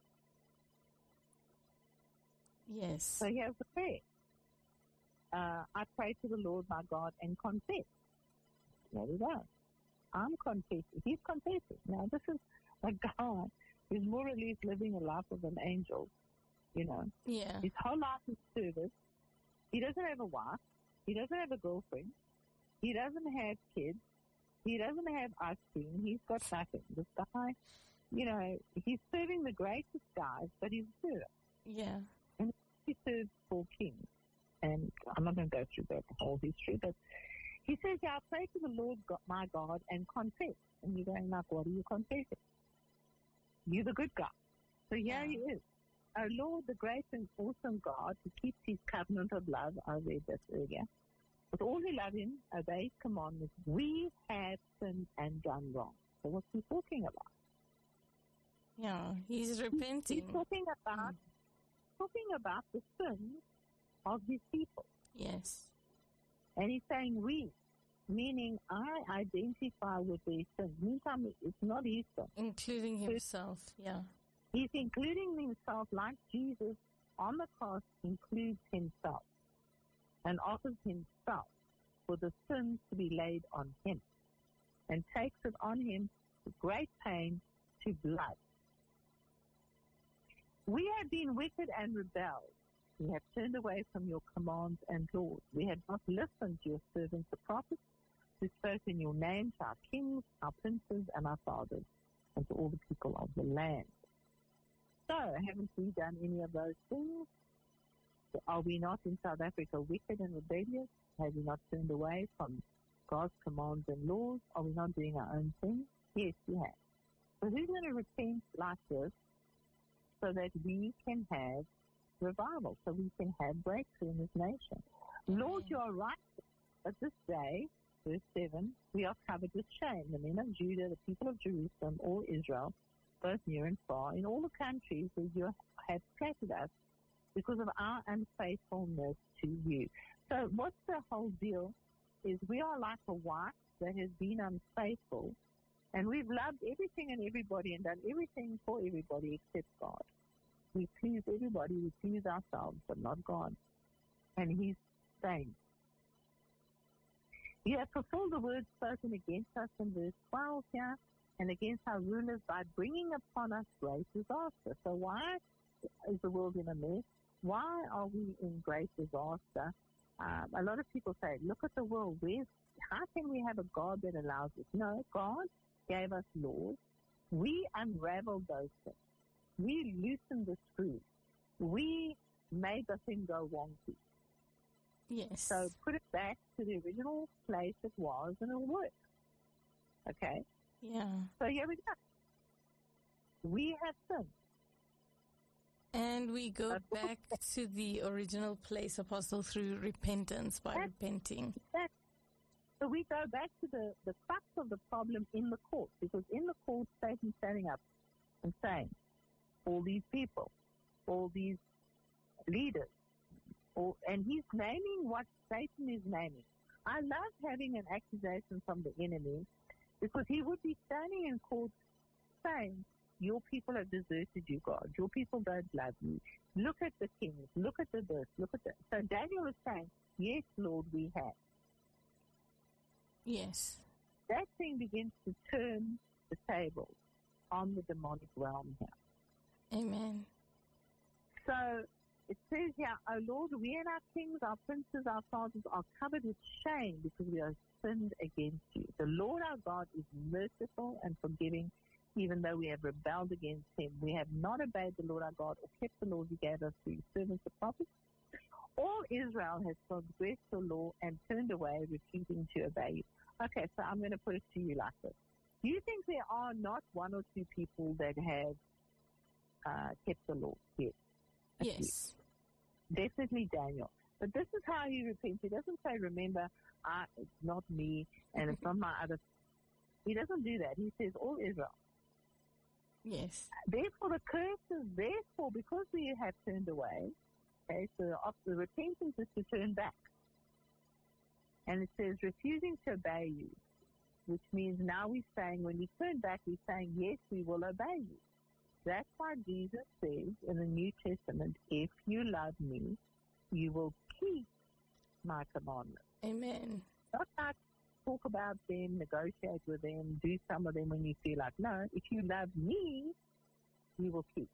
Yes. So here's the prayer. Uh, I pray to the Lord my God and confess. There we go. I'm confessing. He's confessing. Now, this is a God who's more or less living a life of an angel, you know. Yeah. His whole life is service. He doesn't have a wife. He doesn't have a girlfriend. He doesn't have kids. He doesn't have ice cream. He's got nothing. This guy, you know, he's serving the greatest guys, but he's a servant. Yeah. And he serves four kings. And I'm not going to go through that whole history, but he says, yeah, I pray to the Lord God, my God and confess. And you're going, like, what are you confessing? You're the good guy. So here Yeah. he is. Our Lord, the great and awesome God who keeps his covenant of love, I read this earlier. With all who love him, obey his commandments, we have sinned and done wrong. So what's he talking about? Yeah. He's He's repenting. talking about, Mm. talking about the sins of his people. Yes. And he's saying we, meaning I identify with their sins. Meantime, it's not his sin. Including himself. Yeah. He's including himself like Jesus on the cross includes himself and offers himself for the sins to be laid on him and takes it on him with great pain to blood. We have been wicked and rebelled. We have turned away from your commands and laws. We have not listened to your servants, the prophets, who spoke in your name to our kings, our princes, and our fathers, and to all the people of the land. So, haven't we done any of those things? Are we not in South Africa wicked and rebellious? Have we not turned away from God's commands and laws? Are we not doing our own thing? Yes, we have. So who's going to repent like this so that we can have revival so we can have breakthrough in this nation. Lord, you are right. But this day, verse seven, we are covered with shame. The men of Judah, the people of Jerusalem, all Israel, both near and far, in all the countries where you have scattered us because of our unfaithfulness to you. So what's the whole deal is we are like a wife that has been unfaithful, and we've loved everything and everybody and done everything for everybody except God. We please everybody, we please ourselves, but not God. And he's saying, you have fulfilled the words spoken against us in verse twelve here, and against our rulers by bringing upon us great disaster. So why is the world in a mess? Why are we in great disaster? Um, a lot of people say, look at the world. Where's, how can we have a God that allows it? No, God gave us laws. We unraveled those things. We loosened the screws. We made the thing go wonky. Yes. So put it back to the original place it was, and it'll work. Okay? Yeah. So here we go. We have sinned. And we go back to the original place, Apostle, through repentance, by That's, repenting. That's, so we go back to the, the crux of the problem in the court, because in the court, Satan's standing up and saying, all these people, all these leaders, all, and he's naming what Satan is naming. I love having an accusation from the enemy, because he would be standing in court saying, your people have deserted you, God. Your people don't love you. Look at the kings. Look at the this. Look at that. So Daniel is saying, yes, Lord, we have. Yes. That thing begins to turn the tables on the demonic realm here. Amen. So it says here, O Lord, we and our kings, our princes, our fathers are covered with shame because we have sinned against you. The Lord our God is merciful and forgiving, even though we have rebelled against him. We have not obeyed the Lord our God or kept the laws he gave us through his servants the prophets. All Israel has transgressed the law and turned away, refusing to obey you. Okay, so I'm going to put it to you like this. Do you think there are not one or two people that have uh, kept the law? Yes. Yes. Definitely Daniel. But this is how he repents. He doesn't say, remember, I, it's not me and it's not my other. He doesn't do that. He says, all Israel. Yes. Therefore, the curse is therefore, because we have turned away, okay, so the repentance is to turn back. And it says, refusing to obey you, which means now we're saying, when we turn back, we're saying, yes, we will obey you. That's why Jesus says in the New Testament, if you love me, you will keep my commandments. Amen. Not like talk about them, negotiate with them, do some of them when you feel like, no, if you love me, you will keep.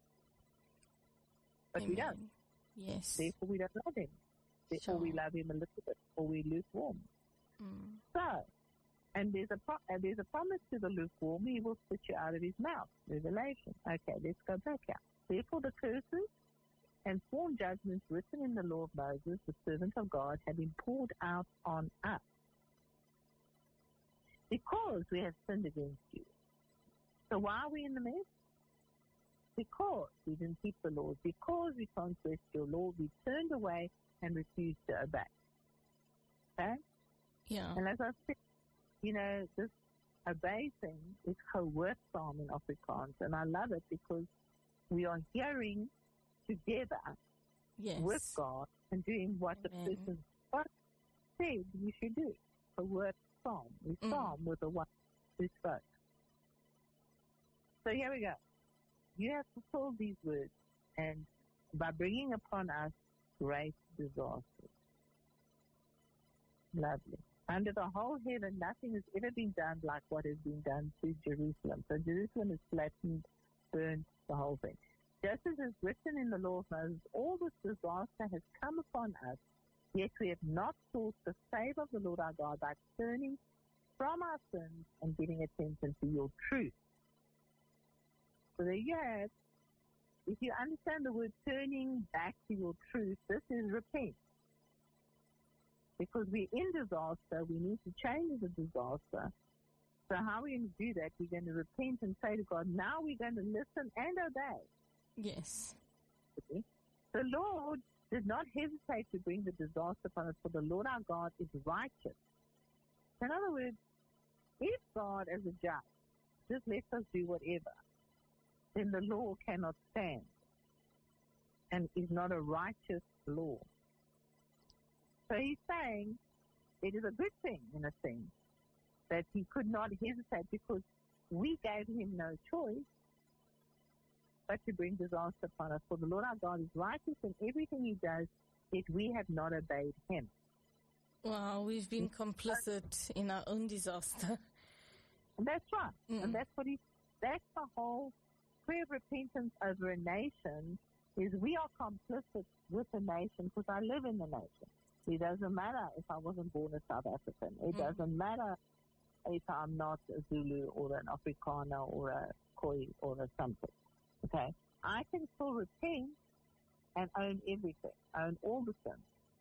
But Amen. we don't. Yes. Therefore, we don't love him. Therefore, Sure. we love him a little bit, or we lukewarm. Mm. So, and there's a pro- uh, there's a promise to the lukewarm, he will spit you out of his mouth. Revelation. Okay, let's go back here. Therefore, the curses and sworn judgments written in the law of Moses, the servant of God, have been poured out on us, because we have sinned against you. So why are we in the mess? Because we didn't keep the laws, because we transgressed your law, we turned away and refused to obey. Okay? Yeah. And as I said, you know, this obey thing is gehoorsaam in Afrikaans, and I love it because we are hearing together Yes. with God and doing what Amen. the person God said we should do. Gehoorsaam. We Mm. psalm with the one who spoke. So here we go. You have fulfilled these words, and by bringing upon us great disasters. Lovely. Under the whole heaven, nothing has ever been done like what has been done to Jerusalem. So Jerusalem is flattened, burned, the whole thing. Just as is written in the law of Moses, all this disaster has come upon us, yet we have not sought the save of the Lord our God by turning from our sins and giving attention to your truth. So there you have. If you understand the word turning back to your truth, this is repent. Because we're in disaster, we need to change the disaster. So how are we going to do that? We're going to repent and say to God, now we're going to listen and obey. Yes. Okay? The Lord did not hesitate to bring the disaster upon us, for the Lord our God is righteous. In other words, if God as a judge just lets us do whatever, then the law cannot stand and is not a righteous law. So he's saying it is a good thing, in a sense, that he could not hesitate because we gave him no choice but to bring disaster upon us. For the Lord our God is righteous in everything he does, yet we have not obeyed him. Wow, we've been complicit in our own disaster. That's right. Mm. And that's what he, that's the whole prayer of repentance over a nation, is we are complicit with the nation because I live in the nation. It doesn't matter if I wasn't born a South African. It Mm. doesn't matter if I'm not a Zulu or an Afrikaner or a Khoi or a something. Okay? I can still repent and own everything, own all the sins.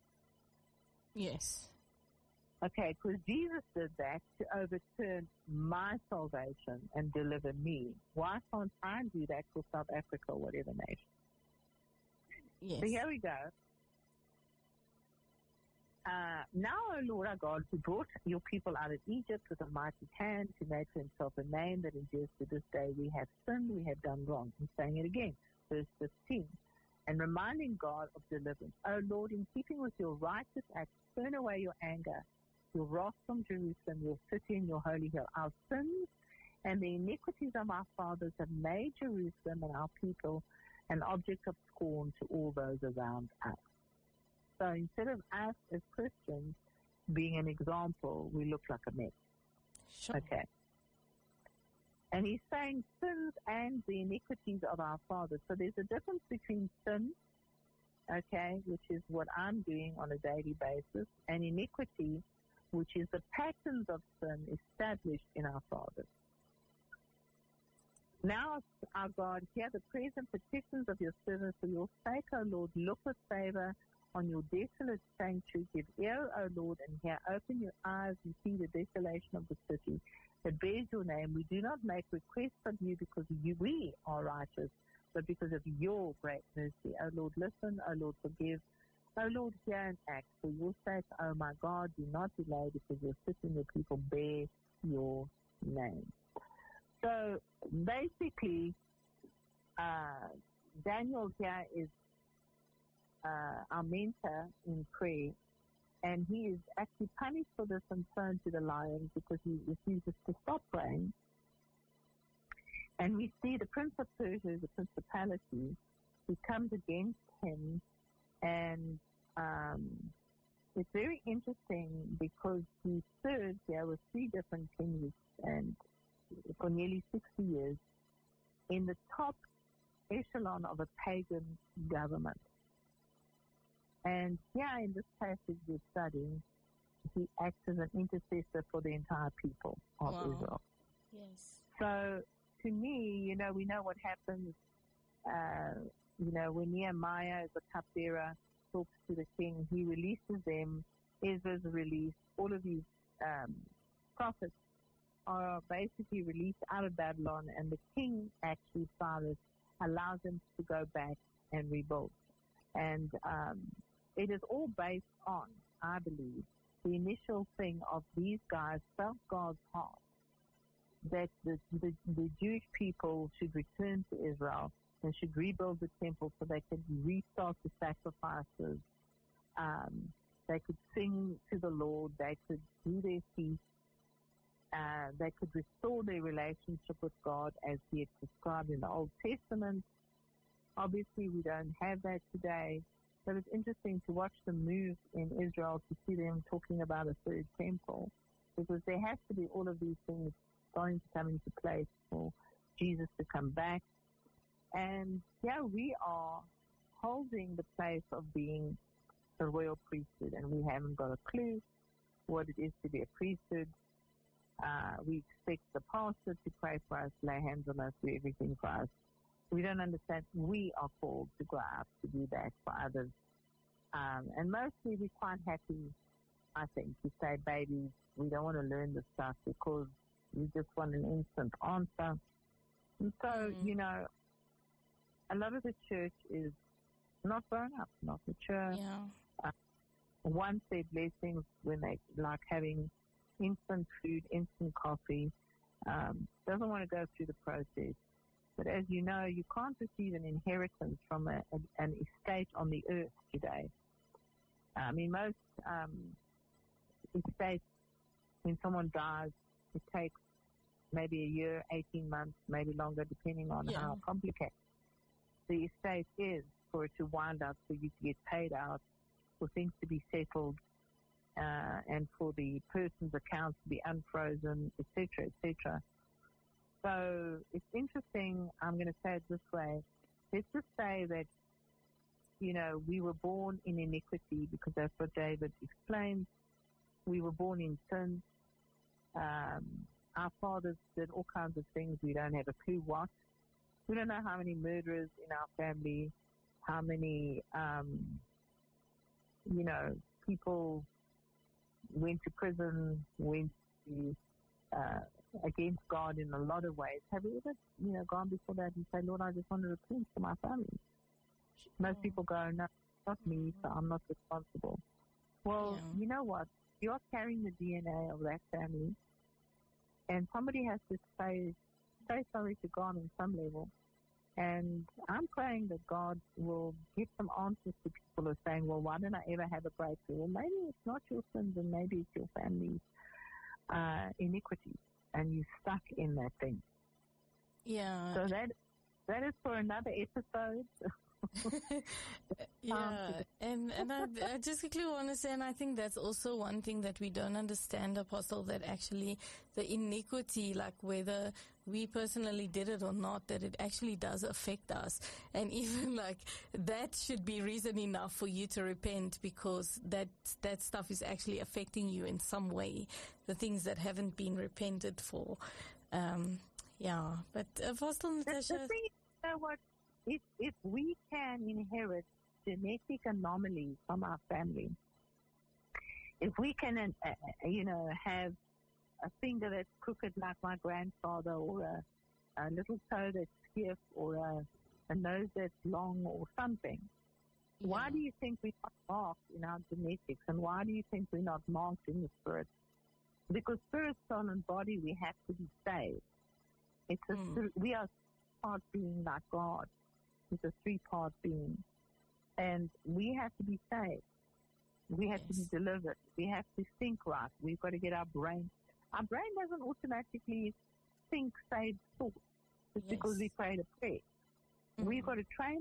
Yes. Okay, because Jesus did that to overturn my salvation and deliver me. Why can't I do that for South Africa or whatever nation? Yes. So here we go. Uh, now, O Lord our God, who brought your people out of Egypt with a mighty hand to make for himself a name that endures to this day, we have sinned, we have done wrong. I'm saying it again, verse fifteen. And reminding God of deliverance. O Lord, in keeping with your righteous acts, turn away your anger, your wrath from Jerusalem, your city and your holy hill. Our sins and the iniquities of our fathers have made Jerusalem and our people an object of scorn to all those around us. So instead of us as Christians being an example, we look like a mess. Sure. Okay. And he's saying sins and the iniquities of our fathers. So there's a difference between sin, okay, which is what I'm doing on a daily basis, and iniquity, which is the patterns of sin established in our fathers. Now, our God, hear the prayers and petitions of your servants for your sake, O Lord. Look with favor on your desolate sanctuary. Give ear, O Lord, and hear. Open your eyes and see the desolation of the city that bears your name. We do not make requests of you because you, we are righteous, but because of your great mercy. O Lord, listen. O Lord, forgive. O Lord, hear and act. For your sake, O my God, do not delay, because your city and your people bear your name. So basically, uh, Daniel here is uh, our mentor in prayer, and he is actually punished for this and thrown to the lions because he refuses to stop praying. And we see the Prince of Persia, the principality, who comes against him, and um, it's very interesting because he served there with three different kings and for nearly sixty years in the top echelon of a pagan government. And here in this passage we're studying, he acts as an intercessor for the entire people of Wow. Israel. Yes. So to me, you know, we know what happens, uh, you know, when Nehemiah, as the cupbearer, talks to the king, he releases them, Ezra's released, all of these um, prophets are basically released out of Babylon, and the king, actually, Cyrus, allows them to go back and rebuild. And um, it is all based on, I believe, the initial thing of these guys felt God's heart that the, the, the Jewish people should return to Israel and should rebuild the temple so they could restart the sacrifices. Um, they could sing to the Lord. They could do their feasts. Uh, they could restore their relationship with God as he had described in the Old Testament. Obviously, we don't have that today, but it's interesting to watch the move in Israel to see them talking about a third temple, because there has to be all of these things going to come into place for Jesus to come back. And yeah, we are holding the place of being the royal priesthood, and we haven't got a clue what it is to be a priesthood. Uh, we expect the pastor to pray for us, lay hands on us, do everything for us. We don't understand. We are called to go out to do that for others. Um, and mostly we're quite happy, I think, to say, babies, we don't want to learn this stuff because we just want an instant answer. And so, Mm. you know, a lot of the church is not grown up, not mature. Yeah. Uh, want their blessings when they like having instant food, instant coffee, um, doesn't want to go through the process. But as you know, you can't receive an inheritance from a, a, an estate on the earth today. I mean, most um, estates, when someone dies, it takes maybe a year, eighteen months, maybe longer, depending on Yeah. how complicated the estate is for it to wind up, for you to get paid out, for things to be settled, uh, and for the person's accounts to be unfrozen, et cetera, et cetera. So it's interesting. I'm going to say it this way. Let's just say that, you know, we were born in iniquity, because that's what David explains. We were born in sin. Um, our fathers did all kinds of things. We don't have a clue what. We don't know how many murderers in our family, how many, um, you know, people went to prison, went to, uh, against God in a lot of ways. Have you ever, you know, gone before that and say, Lord, I just want to repent to my family? Most people go, no, not me, so I'm not responsible. Well, Yeah. you know what? You're carrying the D N A of that family, and somebody has to say, say sorry to God on some level. And I'm praying that God will give some answers to people who are saying, well, why didn't I ever have a breakthrough? Well, maybe it's not your sins, and maybe it's your family's uh, iniquity, and you're stuck in that thing. Yeah. So that that is for another episode. Yeah, and and I, I just quickly want to say, and I think that's also one thing that we don't understand, Apostle, that actually the iniquity, like whether we personally did it or not, that it actually does affect us. And even like that should be reason enough for you to repent, because that that stuff is actually affecting you in some way, the things that haven't been repented for. Um, yeah, but Apostle Natasha... The thing, you know what? If, if we can inherit genetic anomalies from our family, if we can, uh, uh, you know, have a finger that's crooked like my grandfather, or a, a little toe that's stiff, or a, a nose that's long, or something, Yeah. why do you think we're not marked in our genetics, and why do you think we're not marked in the spirit? Because spirit, soul, and body, we have to be saved. It's a, Mm. we are part being like God. It's a three-part being. And we have to be saved. We have to be Yes. delivered. We have to think right. We've got to get our brain. Our brain doesn't automatically think saved thoughts just because Yes. we prayed a prayer. We've got to train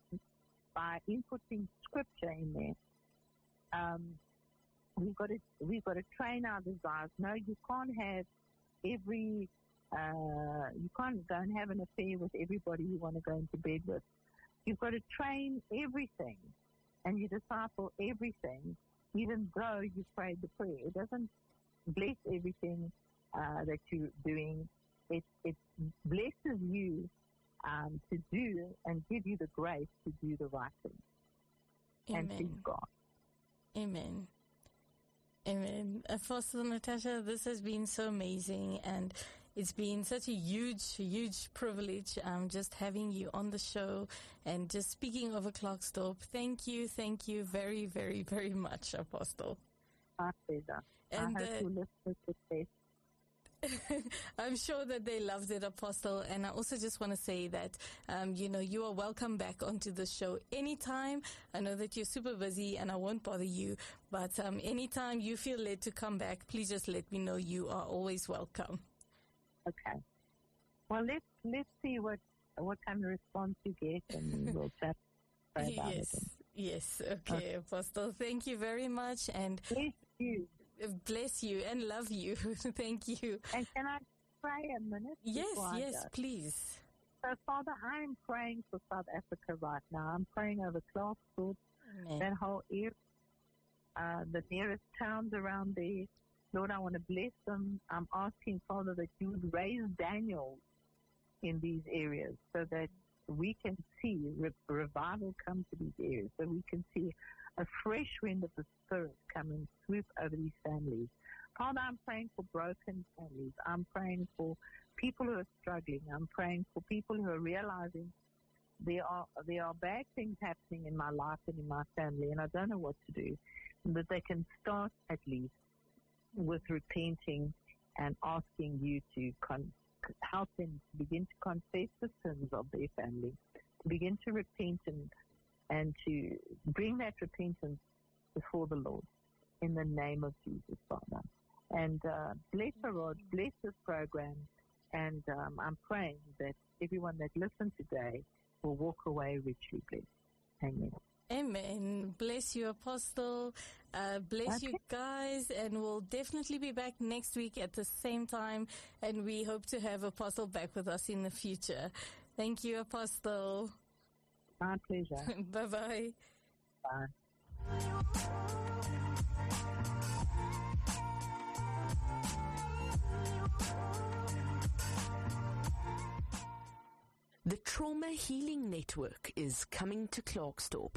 by inputting scripture in there. Um, we've got to we've got to train our desires. No, you can't have every uh, you can't go and have an affair with everybody you want to go into bed with. You've got to train everything, and you disciple everything, even though you prayed the prayer. It doesn't bless everything uh, that you're doing. It it blesses you um, to do and give you the grace to do the right thing and please Amen. God. Amen. Amen. Apostle Natasha, this has been so amazing, and it's been such a huge, huge privilege um, just having you on the show and just speaking over Klerksdorp. Thank you, thank you very, very, very much, Apostle. My pleasure. And, I hope uh, you listen to this. I'm sure that they loved it, Apostle. And I also just want to say that, um, you know, you are welcome back onto the show anytime. I know that you're super busy and I won't bother you, but um, anytime you feel led to come back, please just let me know. You are always welcome. Okay. Well, let's let's see what what kind of response you get, and we'll chat about Yes, it. yes. Okay, Apostle. Thank you very much, and Bless you. bless you and love you. Thank you. And can I pray a minute? Yes, before I yes, go? please. So, Father, I'm praying for South Africa right now. I'm praying over Klerksdorp, Amen. that whole area, uh, the nearest towns around there. Lord, I want to bless them. I'm asking, Father, that you would raise Daniel in these areas so that we can see re- revival come to these areas, so we can see a fresh wind of the Spirit come and swoop over these families. Father, I'm praying for broken families. I'm praying for people who are struggling. I'm praying for people who are realizing there are there are bad things happening in my life and in my family, and I don't know what to do. But they can start at least with repenting and asking you to con- help them to begin to confess the sins of their family, to begin to repent and, and to bring that repentance before the Lord in the name of Jesus, Father. And uh, bless Arad, bless this program, and um, I'm praying that everyone that listened today will walk away richly blessed. Amen. Amen. Bless you, Apostle. Uh, bless Okay. you guys, and we'll definitely be back next week at the same time, and we hope to have Apostle back with us in the future. Thank you, Apostle. My pleasure. Bye-bye. Bye. The Trauma Healing Network is coming to Klerksdorp.